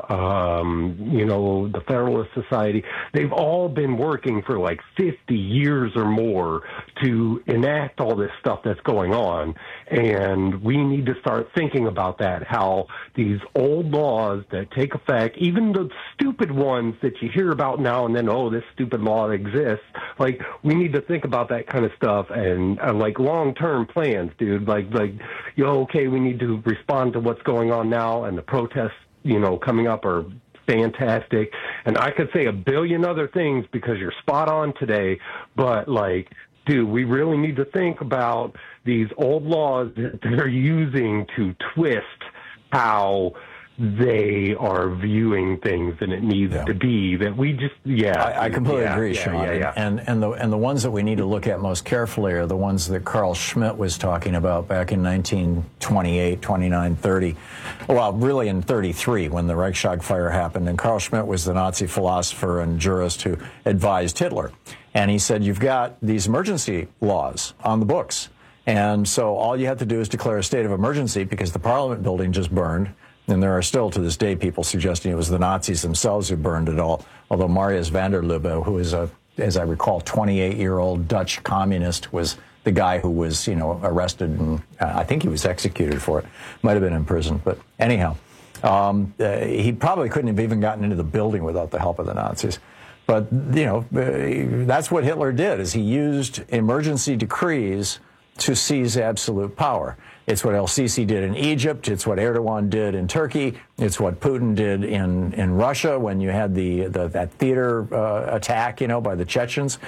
Speaker 14: the Federalist Society, they've all been working for 50 years or more to enact all this stuff that's going on. And we need to start thinking about that, how these old laws that take effect, even the stupid ones that you hear about now and then, oh, this stupid law exists. We need to think about that kind of stuff and long-term plans, dude. Okay, we need to respond to what's going on now, and the protests, coming up are fantastic. And I could say a billion other things because you're spot on today, but dude, we really need to think about these old laws that they're using to twist how they are viewing things and it needs to be that we just,
Speaker 20: I completely agree, Sean. And the ones that we need to look at most carefully are the ones that Carl Schmitt was talking about back in 1928, 29, 30. Well, really in 33 when the Reichstag fire happened. And Carl Schmitt was the Nazi philosopher and jurist who advised Hitler. And he said, you've got these emergency laws on the books. And so all you have to do is declare a state of emergency because the Parliament building just burned. And there are still, to this day, people suggesting it was the Nazis themselves who burned it all. Although Marius van der Lubbe, who is as I recall, 28-year-old Dutch communist, was the guy who was, arrested and I think he was executed for it. Might have been in prison. But anyhow, he probably couldn't have even gotten into the building without the help of the Nazis. But, that's what Hitler did, is he used emergency decrees to seize absolute power. It's what El-Sisi did in Egypt. It's what Erdogan did in Turkey. It's what Putin did in Russia when you had that theater attack, by the Chechens.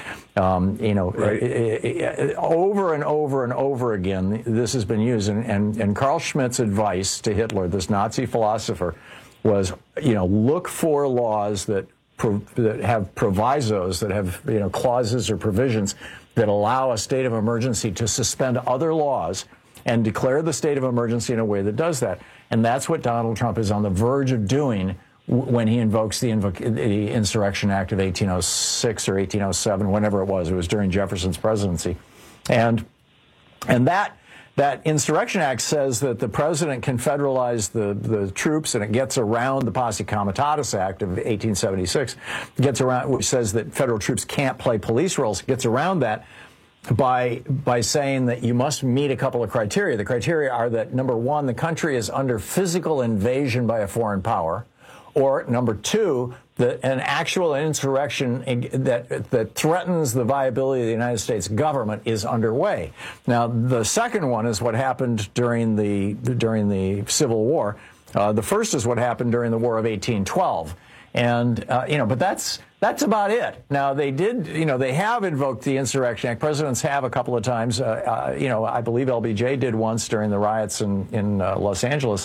Speaker 20: Right. Over and over and over again, this has been used. And Carl Schmitt's advice to Hitler, this Nazi philosopher, was, look for laws that have provisos, that have, clauses or provisions that allow a state of emergency to suspend other laws and declare the state of emergency in a way that does that. And that's what Donald Trump is on the verge of doing when he invokes the Insurrection Act of 1806 or 1807, whenever it was. It was during Jefferson's presidency. And that Insurrection Act says that the president can federalize the troops, and it gets around the Posse Comitatus Act of 1876, which says that federal troops can't play police roles. It gets around that by saying that you must meet a couple of criteria. The criteria are that, number one, the country is under physical invasion by a foreign power, or number two, that an actual insurrection that threatens the viability of the United States government is underway. Now, the second one is what happened during the Civil War. The first is what happened during the War of 1812. And, but that's about it. Now, they have invoked the Insurrection Act. Presidents have a couple of times. I believe LBJ did once during the riots in Los Angeles.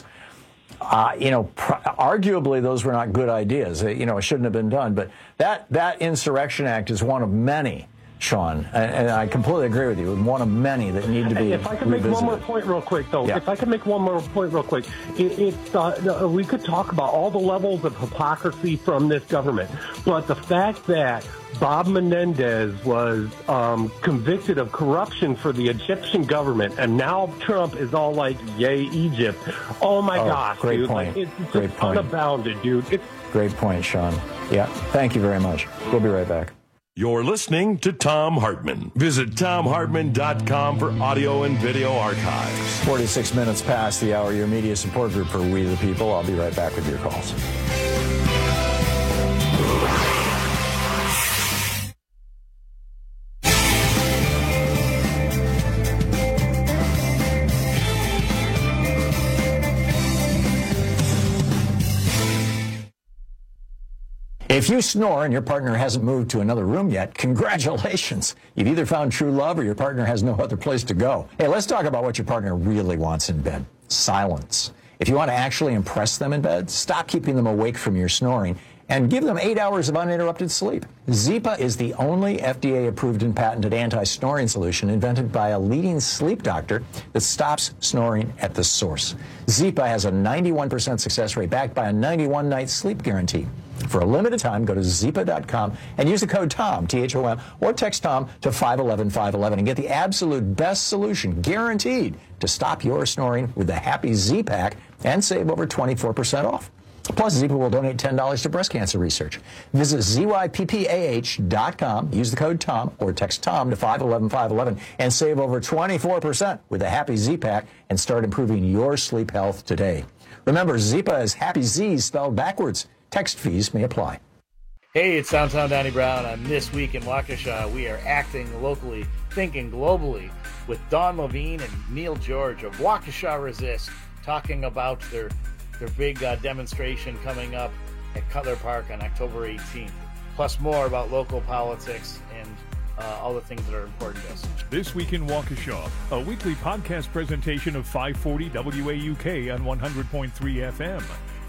Speaker 20: Arguably, those were not good ideas. It shouldn't have been done. But that Insurrection Act is one of many, Sean, and I completely agree with you. One of many that need to be
Speaker 14: If I can make one more point real quick, though.
Speaker 20: Yeah.
Speaker 14: If I can make one more point real quick. We could talk about all the levels of hypocrisy from this government. But the fact that Bob Menendez was convicted of corruption for the Egyptian government, and now Trump is all like, yay, Egypt. Oh, my gosh,
Speaker 20: great
Speaker 14: dude.
Speaker 20: point.
Speaker 14: It's
Speaker 20: Great
Speaker 14: just
Speaker 20: point.
Speaker 14: unbounded, dude.
Speaker 20: Great point, Sean. Yeah, thank you very much. We'll be right back.
Speaker 19: You're listening to Thom Hartmann. Visit ThomHartmann.com for audio and video archives.
Speaker 20: 46 minutes past the hour, your media support group for We the People. I'll be right back with your calls. If you snore and your partner hasn't moved to another room yet, congratulations. You've either found true love or your partner has no other place to go. Hey, let's talk about what your partner really wants in bed. Silence. If you want to actually impress them in bed, stop keeping them awake from your snoring and give them 8 hours of uninterrupted sleep. Zipa is the only FDA-approved and patented anti-snoring solution invented by a leading sleep doctor that stops snoring at the source. Zipa has a 91% success rate backed by a 91-night sleep guarantee. For a limited time, go to Zipa.com and use the code TOM, T-H-O-M, or text TOM to 511-511 and get the absolute best solution, guaranteed, to stop your snoring with the Happy Z-Pack and save over 24% off. Plus, Zipa will donate $10 to breast cancer research. Visit ZYPPAH.com, use the code TOM, or text TOM to 511-511 and save over 24% with the Happy Z-Pack and start improving your sleep health today. Remember, Zipa is Happy Z spelled backwards. Text fees may apply.
Speaker 9: Hey, it's Downtown Donnie Brown. On This Week in Waukesha, we are acting locally, thinking globally, with Dawn Levine and Neil George of Waukesha Resist, talking about their big demonstration coming up at Cutler Park on October 18th. Plus more about local politics and all the things that are important to us.
Speaker 8: This Week in Waukesha, a weekly podcast presentation of 540 WAUK on 100.3 FM.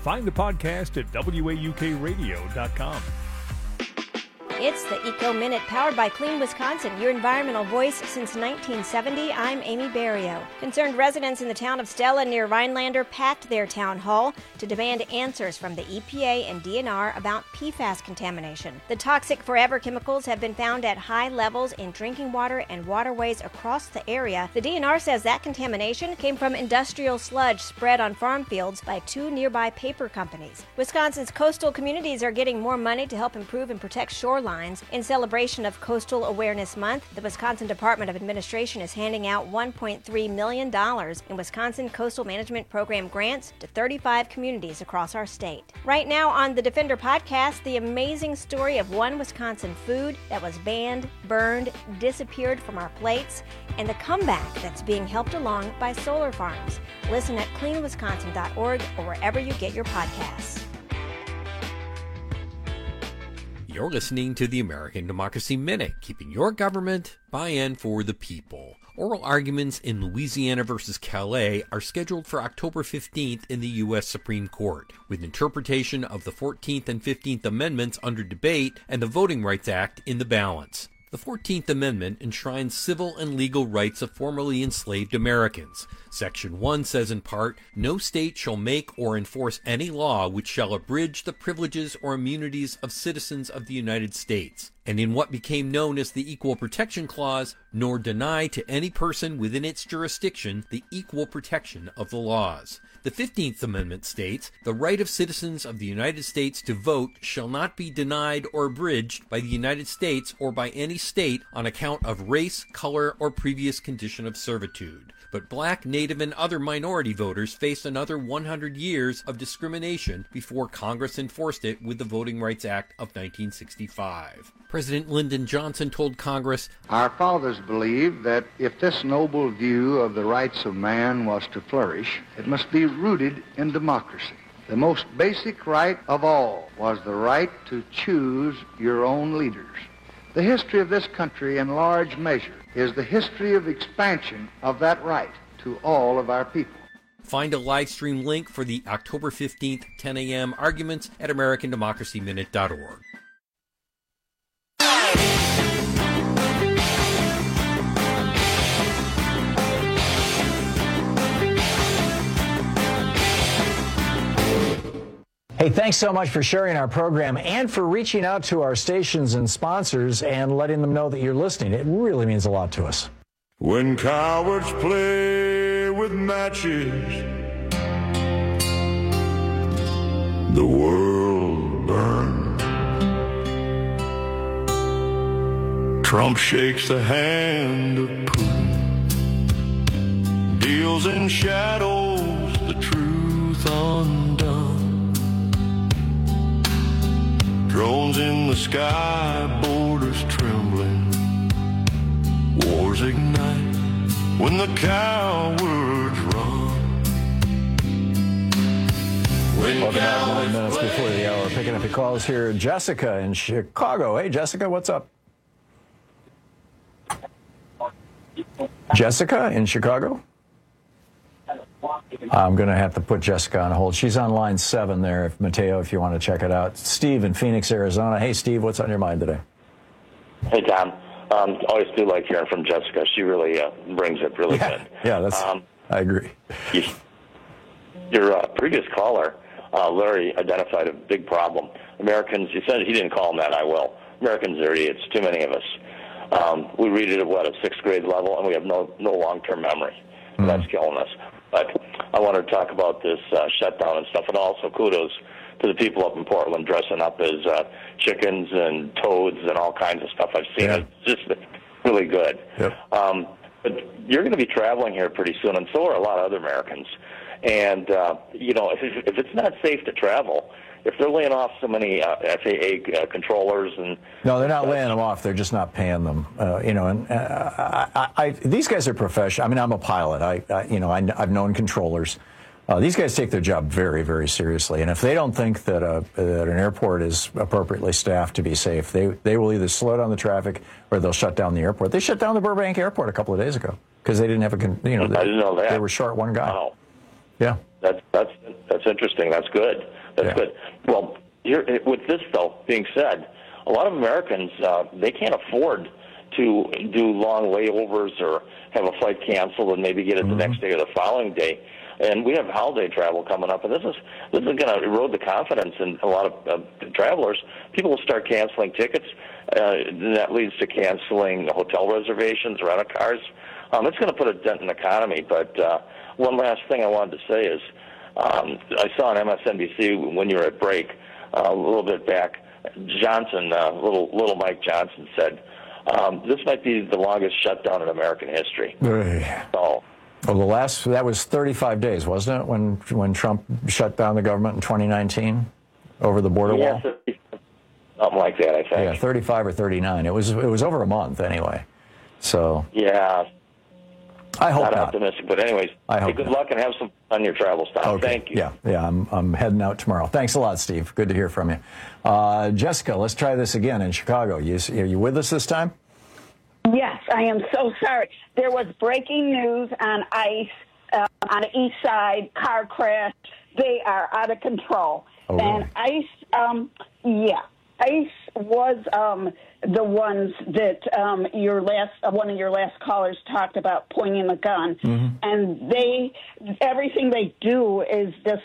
Speaker 8: Find the podcast at waukradio.com.
Speaker 15: It's the Eco Minute, powered by Clean Wisconsin, your environmental voice since 1970. I'm Amy Barrio. Concerned residents in the town of Stella near Rhinelander packed their town hall to demand answers from the EPA and DNR about PFAS contamination. The toxic forever chemicals have been found at high levels in drinking water and waterways across the area. The DNR says that contamination came from industrial sludge spread on farm fields by 2 nearby paper companies. Wisconsin's coastal communities are getting more money to help improve and protect shorelines. In celebration of Coastal Awareness Month, the Wisconsin Department of Administration is handing out $1.3 million in Wisconsin Coastal Management Program grants to 35 communities across our state. Right now on the Defender podcast, the amazing story of one Wisconsin food that was banned, burned, disappeared from our plates, and the comeback that's being helped along by solar farms. Listen at cleanwisconsin.org or wherever you get your podcasts.
Speaker 16: You're listening to the American Democracy Minute, keeping your government by and for the people. Oral arguments in Louisiana versus Calais are scheduled for October 15th in the U.S. Supreme Court, with interpretation of the 14th and 15th Amendments under debate and the Voting Rights Act in the balance. The 14th Amendment enshrines civil and legal rights of formerly enslaved Americans. Section 1 says in part, "No state shall make or enforce any law which shall abridge the privileges or immunities of citizens of the United States," and in what became known as the Equal Protection Clause, "nor deny to any person within its jurisdiction the equal protection of the laws." The 15th Amendment states, "The right of citizens of the United States to vote shall not be denied or abridged by the United States or by any state on account of race, color, or previous condition of servitude." But black, native, and other minority voters faced another 100 years of discrimination before Congress enforced it with the Voting Rights Act of 1965. President Lyndon Johnson told Congress,
Speaker 17: "Our fathers believed that if this noble view of the rights of man was to flourish, it must be rooted in democracy. The most basic right of all was the right to choose your own leaders. The history of this country, in large measure, is the history of expansion of that right to all of our people."
Speaker 16: Find a live stream link for the October 15th, 10 a.m. arguments at AmericanDemocracyMinute.org.
Speaker 20: Hey, thanks so much for sharing our program and for reaching out to our stations and sponsors and letting them know that you're listening. It really means a lot to us.
Speaker 19: When cowards play with matches, the world burns. Trump shakes the hand of Putin, deals in shadows the truth undone. Drones in the sky, borders trembling, wars ignite when the cowards run.
Speaker 20: Welcome back, 9 minutes before the hour. Picking up your calls here. Jessica in Chicago. Hey, Jessica, what's up? Jessica in Chicago? I'm going to have to put Jessica on hold. She's on line 7 there, Mateo, if you want to check it out. Steve in Phoenix, Arizona. Hey, Steve, what's on your mind today?
Speaker 18: Hey, Tom. Always do like hearing from Jessica. She really brings it really good.
Speaker 20: Yeah, that's. I agree.
Speaker 18: Your previous caller, Larry, identified a big problem. Americans, he said he didn't call them that, I will. Americans are idiots, too many of us. We read it at, a 6th grade level, and we have no long-term memory. Mm-hmm. That's killing us. But I want to talk about this shutdown and stuff, and also kudos to the people up in Portland dressing up as chickens and toads and all kinds of stuff. I've seen it. It's just really good.
Speaker 20: Yep.
Speaker 18: But you're going to be traveling here pretty soon, and so are a lot of other Americans. And, if it's not safe to travel, if they're laying off so many FAA controllers and...
Speaker 20: No, they're not laying them off. They're just not paying them. These guys are professional. I mean, I'm a pilot. I've known controllers. These guys take their job very, very seriously. And if they don't think that that an airport is appropriately staffed to be safe, they will either slow down the traffic or they'll shut down the airport. They shut down the Burbank Airport a couple of days ago because they didn't have
Speaker 18: I didn't know that.
Speaker 20: They were short one guy.
Speaker 18: Wow.
Speaker 20: Yeah.
Speaker 18: That's That's interesting. That's good. That's good. Well, here, with this though being said, a lot of Americans they can't afford to do long layovers or have a flight canceled and maybe get it the next day or the following day. And we have holiday travel coming up, and this is going to erode the confidence in a lot of travelers. People will start canceling tickets. That leads to canceling hotel reservations, rental cars. It's going to put a dent in the economy. But one last thing I wanted to say is I saw on MSNBC when you were at break a little bit back, Johnson, little Mike Johnson said, this might be the longest shutdown in American history. So.
Speaker 20: Well, that was 35 days, wasn't it, when Trump shut down the government in 2019 over the border wall?
Speaker 18: Something like that, I think.
Speaker 20: Yeah, 35 or 39. It was over a month anyway. So
Speaker 18: yeah,
Speaker 20: I hope not.
Speaker 18: Optimistic, but anyways, good luck and have some fun on your travel stop.
Speaker 20: Okay.
Speaker 18: Thank you.
Speaker 20: Yeah, I'm heading out tomorrow. Thanks a lot, Steve. Good to hear from you. Jessica, let's try this again in Chicago. Are you with us this time?
Speaker 21: Yes, I am so sorry. There was breaking news on ICE on the east side, car crash. They are out of control.
Speaker 20: Oh, really?
Speaker 21: And ICE, ICE was the ones that one of your last callers talked about pointing the gun. Mm-hmm. And everything they do is this,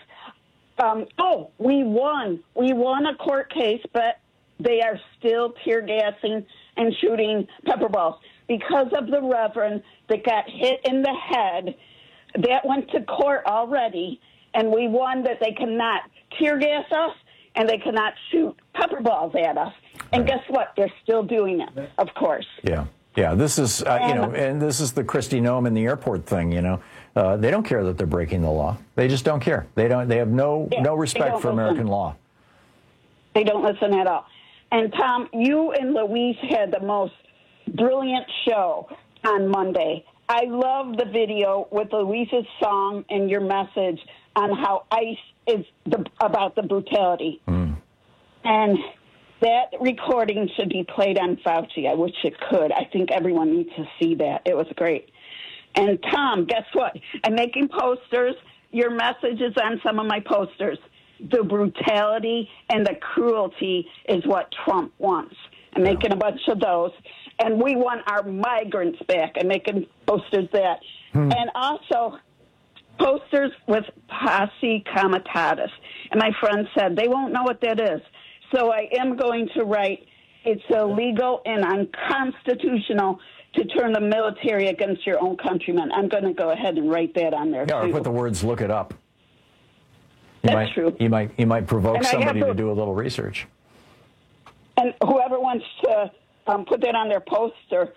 Speaker 21: we won a court case, but they are still tear gassing and shooting pepper balls. Because of the reverend that got hit in the head, that went to court already, and we won that they cannot tear gas us and they cannot shoot pepper balls at us. And guess what? They're still doing it, of course.
Speaker 20: Yeah. This is and this is the Kristi Noem in the airport thing. They don't care that they're breaking the law. They just don't care. They have no respect for American law.
Speaker 21: They don't listen at all. And Tom, you and Louise had the most brilliant show on Monday. I love the video with Louise's song and your message on how ICE is about the brutality. Mm. And that recording should be played on Fauci. I wish it could. I think everyone needs to see that. It was great. And Tom, guess what? I'm making posters. Your message is on some of my posters. The brutality and the cruelty is what Trump wants. I'm making a bunch of those. And we want our migrants back. I'm making posters that. And also posters with posse comitatus. And my friend said they won't know what that is. So I am going to write, it's illegal and unconstitutional to turn the military against your own countrymen. I'm going to go ahead and write that on there,
Speaker 20: or
Speaker 21: too.
Speaker 20: put the words, look it up.
Speaker 21: That's true.
Speaker 20: You might provoke somebody to do a little research.
Speaker 21: And whoever wants to put that on their poster,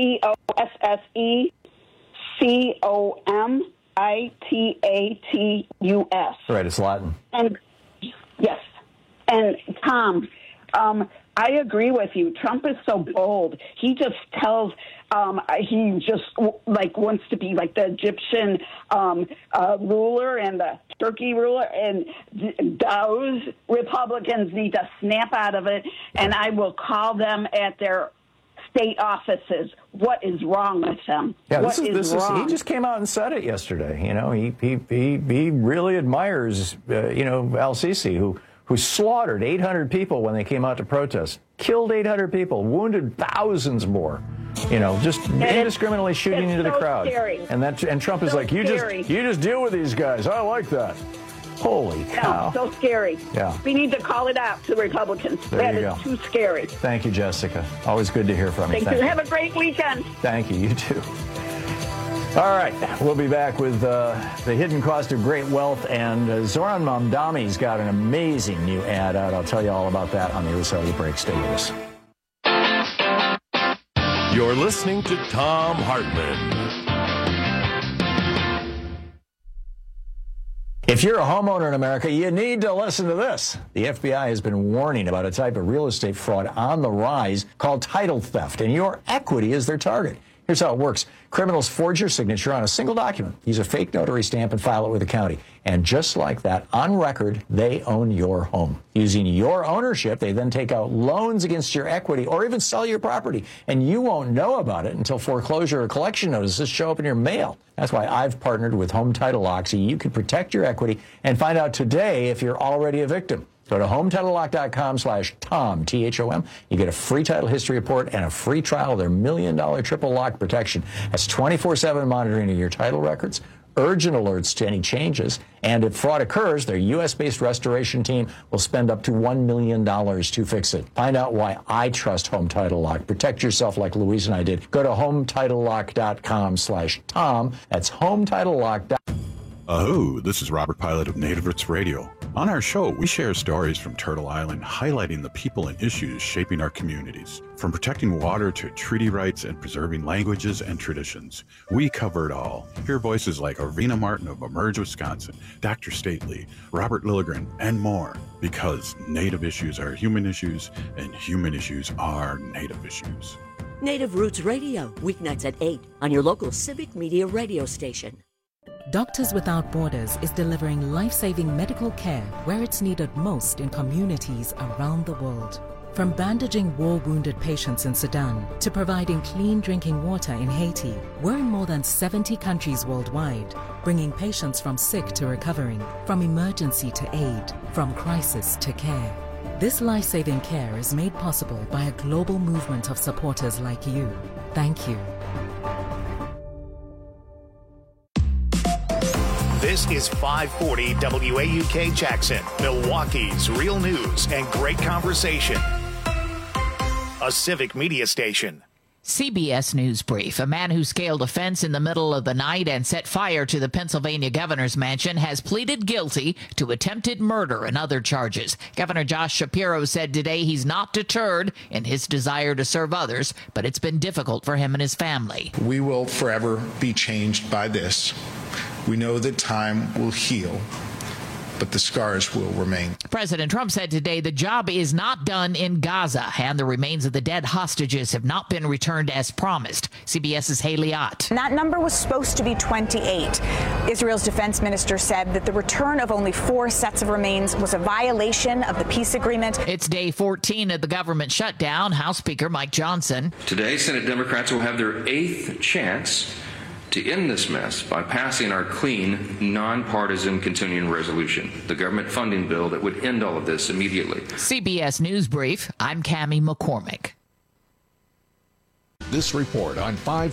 Speaker 21: POSSECOMITATUS.
Speaker 20: Right, it's Latin.
Speaker 21: And yes. And Tom, I agree with you. Trump is so bold. He just tells, he just wants to be like the Egyptian ruler and the Turkey ruler, and those Republicans need to snap out of it, and I will call them at their state offices. What is wrong with them?
Speaker 20: Yeah, this is he just came out and said it yesterday. He really admires Al-Sisi, who slaughtered 800 people when they came out to protest, killed 800 people, wounded thousands more, just indiscriminately shooting into the crowd.
Speaker 21: Scary.
Speaker 20: And Trump is like, you just deal with these guys. I like that. Holy cow.
Speaker 21: So scary.
Speaker 20: Yeah.
Speaker 21: We need to call it out to the Republicans. That is too scary.
Speaker 20: Thank you, Jessica. Always good to hear from you.
Speaker 21: Thank you. Have a great weekend.
Speaker 20: Thank you. You too. All right, we'll be back with the hidden cost of great wealth, and Zoran Mamdani's got an amazing new ad out. I'll tell you all about that on the other side of the break. Stay with us.
Speaker 19: You're listening to Thom Hartmann.
Speaker 20: If you're a homeowner in America, you need to listen to this. The FBI has been warning about a type of real estate fraud on the rise called title theft, and your equity is their target. Here's how it works. Criminals forge your signature on a single document, use a fake notary stamp, and file it with the county. And just like that, on record, they own your home. Using your ownership, they then take out loans against your equity or even sell your property. And you won't know about it until foreclosure or collection notices show up in your mail. That's why I've partnered with Home Title Lock so you can protect your equity and find out today if you're already a victim. Go to HometitleLock.com/Tom, T-H-O-M. You get a free title history report and a free trial of their $1 million triple lock protection. That's 24/7 monitoring of your title records, urgent alerts to any changes, and if fraud occurs, their U.S.-based restoration team will spend up to $1 million to fix it. Find out why I trust Home Title Lock. Protect yourself like Louise and I did. Go to HometitleLock.com/Tom. That's HometitleLock.com.
Speaker 2: Ahoo, this is Robert Pilot of Native Roots Radio. On our show, we share stories from Turtle Island highlighting the people and issues shaping our communities. From protecting water to treaty rights and preserving languages and traditions, we cover it all. Hear voices like Arvina Martin of Emerge, Wisconsin, Dr. Stately, Robert Lilligren, and more. Because Native issues are human issues, and human issues are Native issues.
Speaker 22: Native Roots Radio, weeknights at 8 on your local civic media radio station.
Speaker 23: Doctors Without Borders is delivering life-saving medical care where it's needed most in communities around the world. From bandaging war-wounded patients in Sudan to providing clean drinking water in Haiti, we're in more than 70 countries worldwide, bringing patients from sick to recovering, from emergency to aid, from crisis to care. This life-saving care is made possible by a global movement of supporters like you. Thank you.
Speaker 1: This is 540 WAUK Jackson, Milwaukee's real news and great conversation. A civic media station.
Speaker 24: CBS News Brief. A man who scaled a fence in the middle of the night and set fire to the Pennsylvania governor's mansion has pleaded guilty to attempted murder and other charges. Governor Josh Shapiro said today he's not deterred in his desire to serve others, but it's been difficult for him and his family.
Speaker 25: We will forever be changed by this. We know that time will heal, but the scars will remain.
Speaker 24: President Trump said today the job is not done in Gaza, and the remains of the dead hostages have not been returned as promised. CBS's Haley Ott.
Speaker 26: That number was supposed to be 28. Israel's defense minister said that the return of only 4 sets of remains was a violation of the peace agreement.
Speaker 24: It's day 14 of the government shutdown. House Speaker Mike Johnson.
Speaker 27: Today, Senate Democrats will have their 8th chance to end this mess by passing our clean, nonpartisan continuing resolution, the government funding bill that would end all of this immediately.
Speaker 24: CBS News Brief, I'm Cammie McCormick.
Speaker 28: This report on 5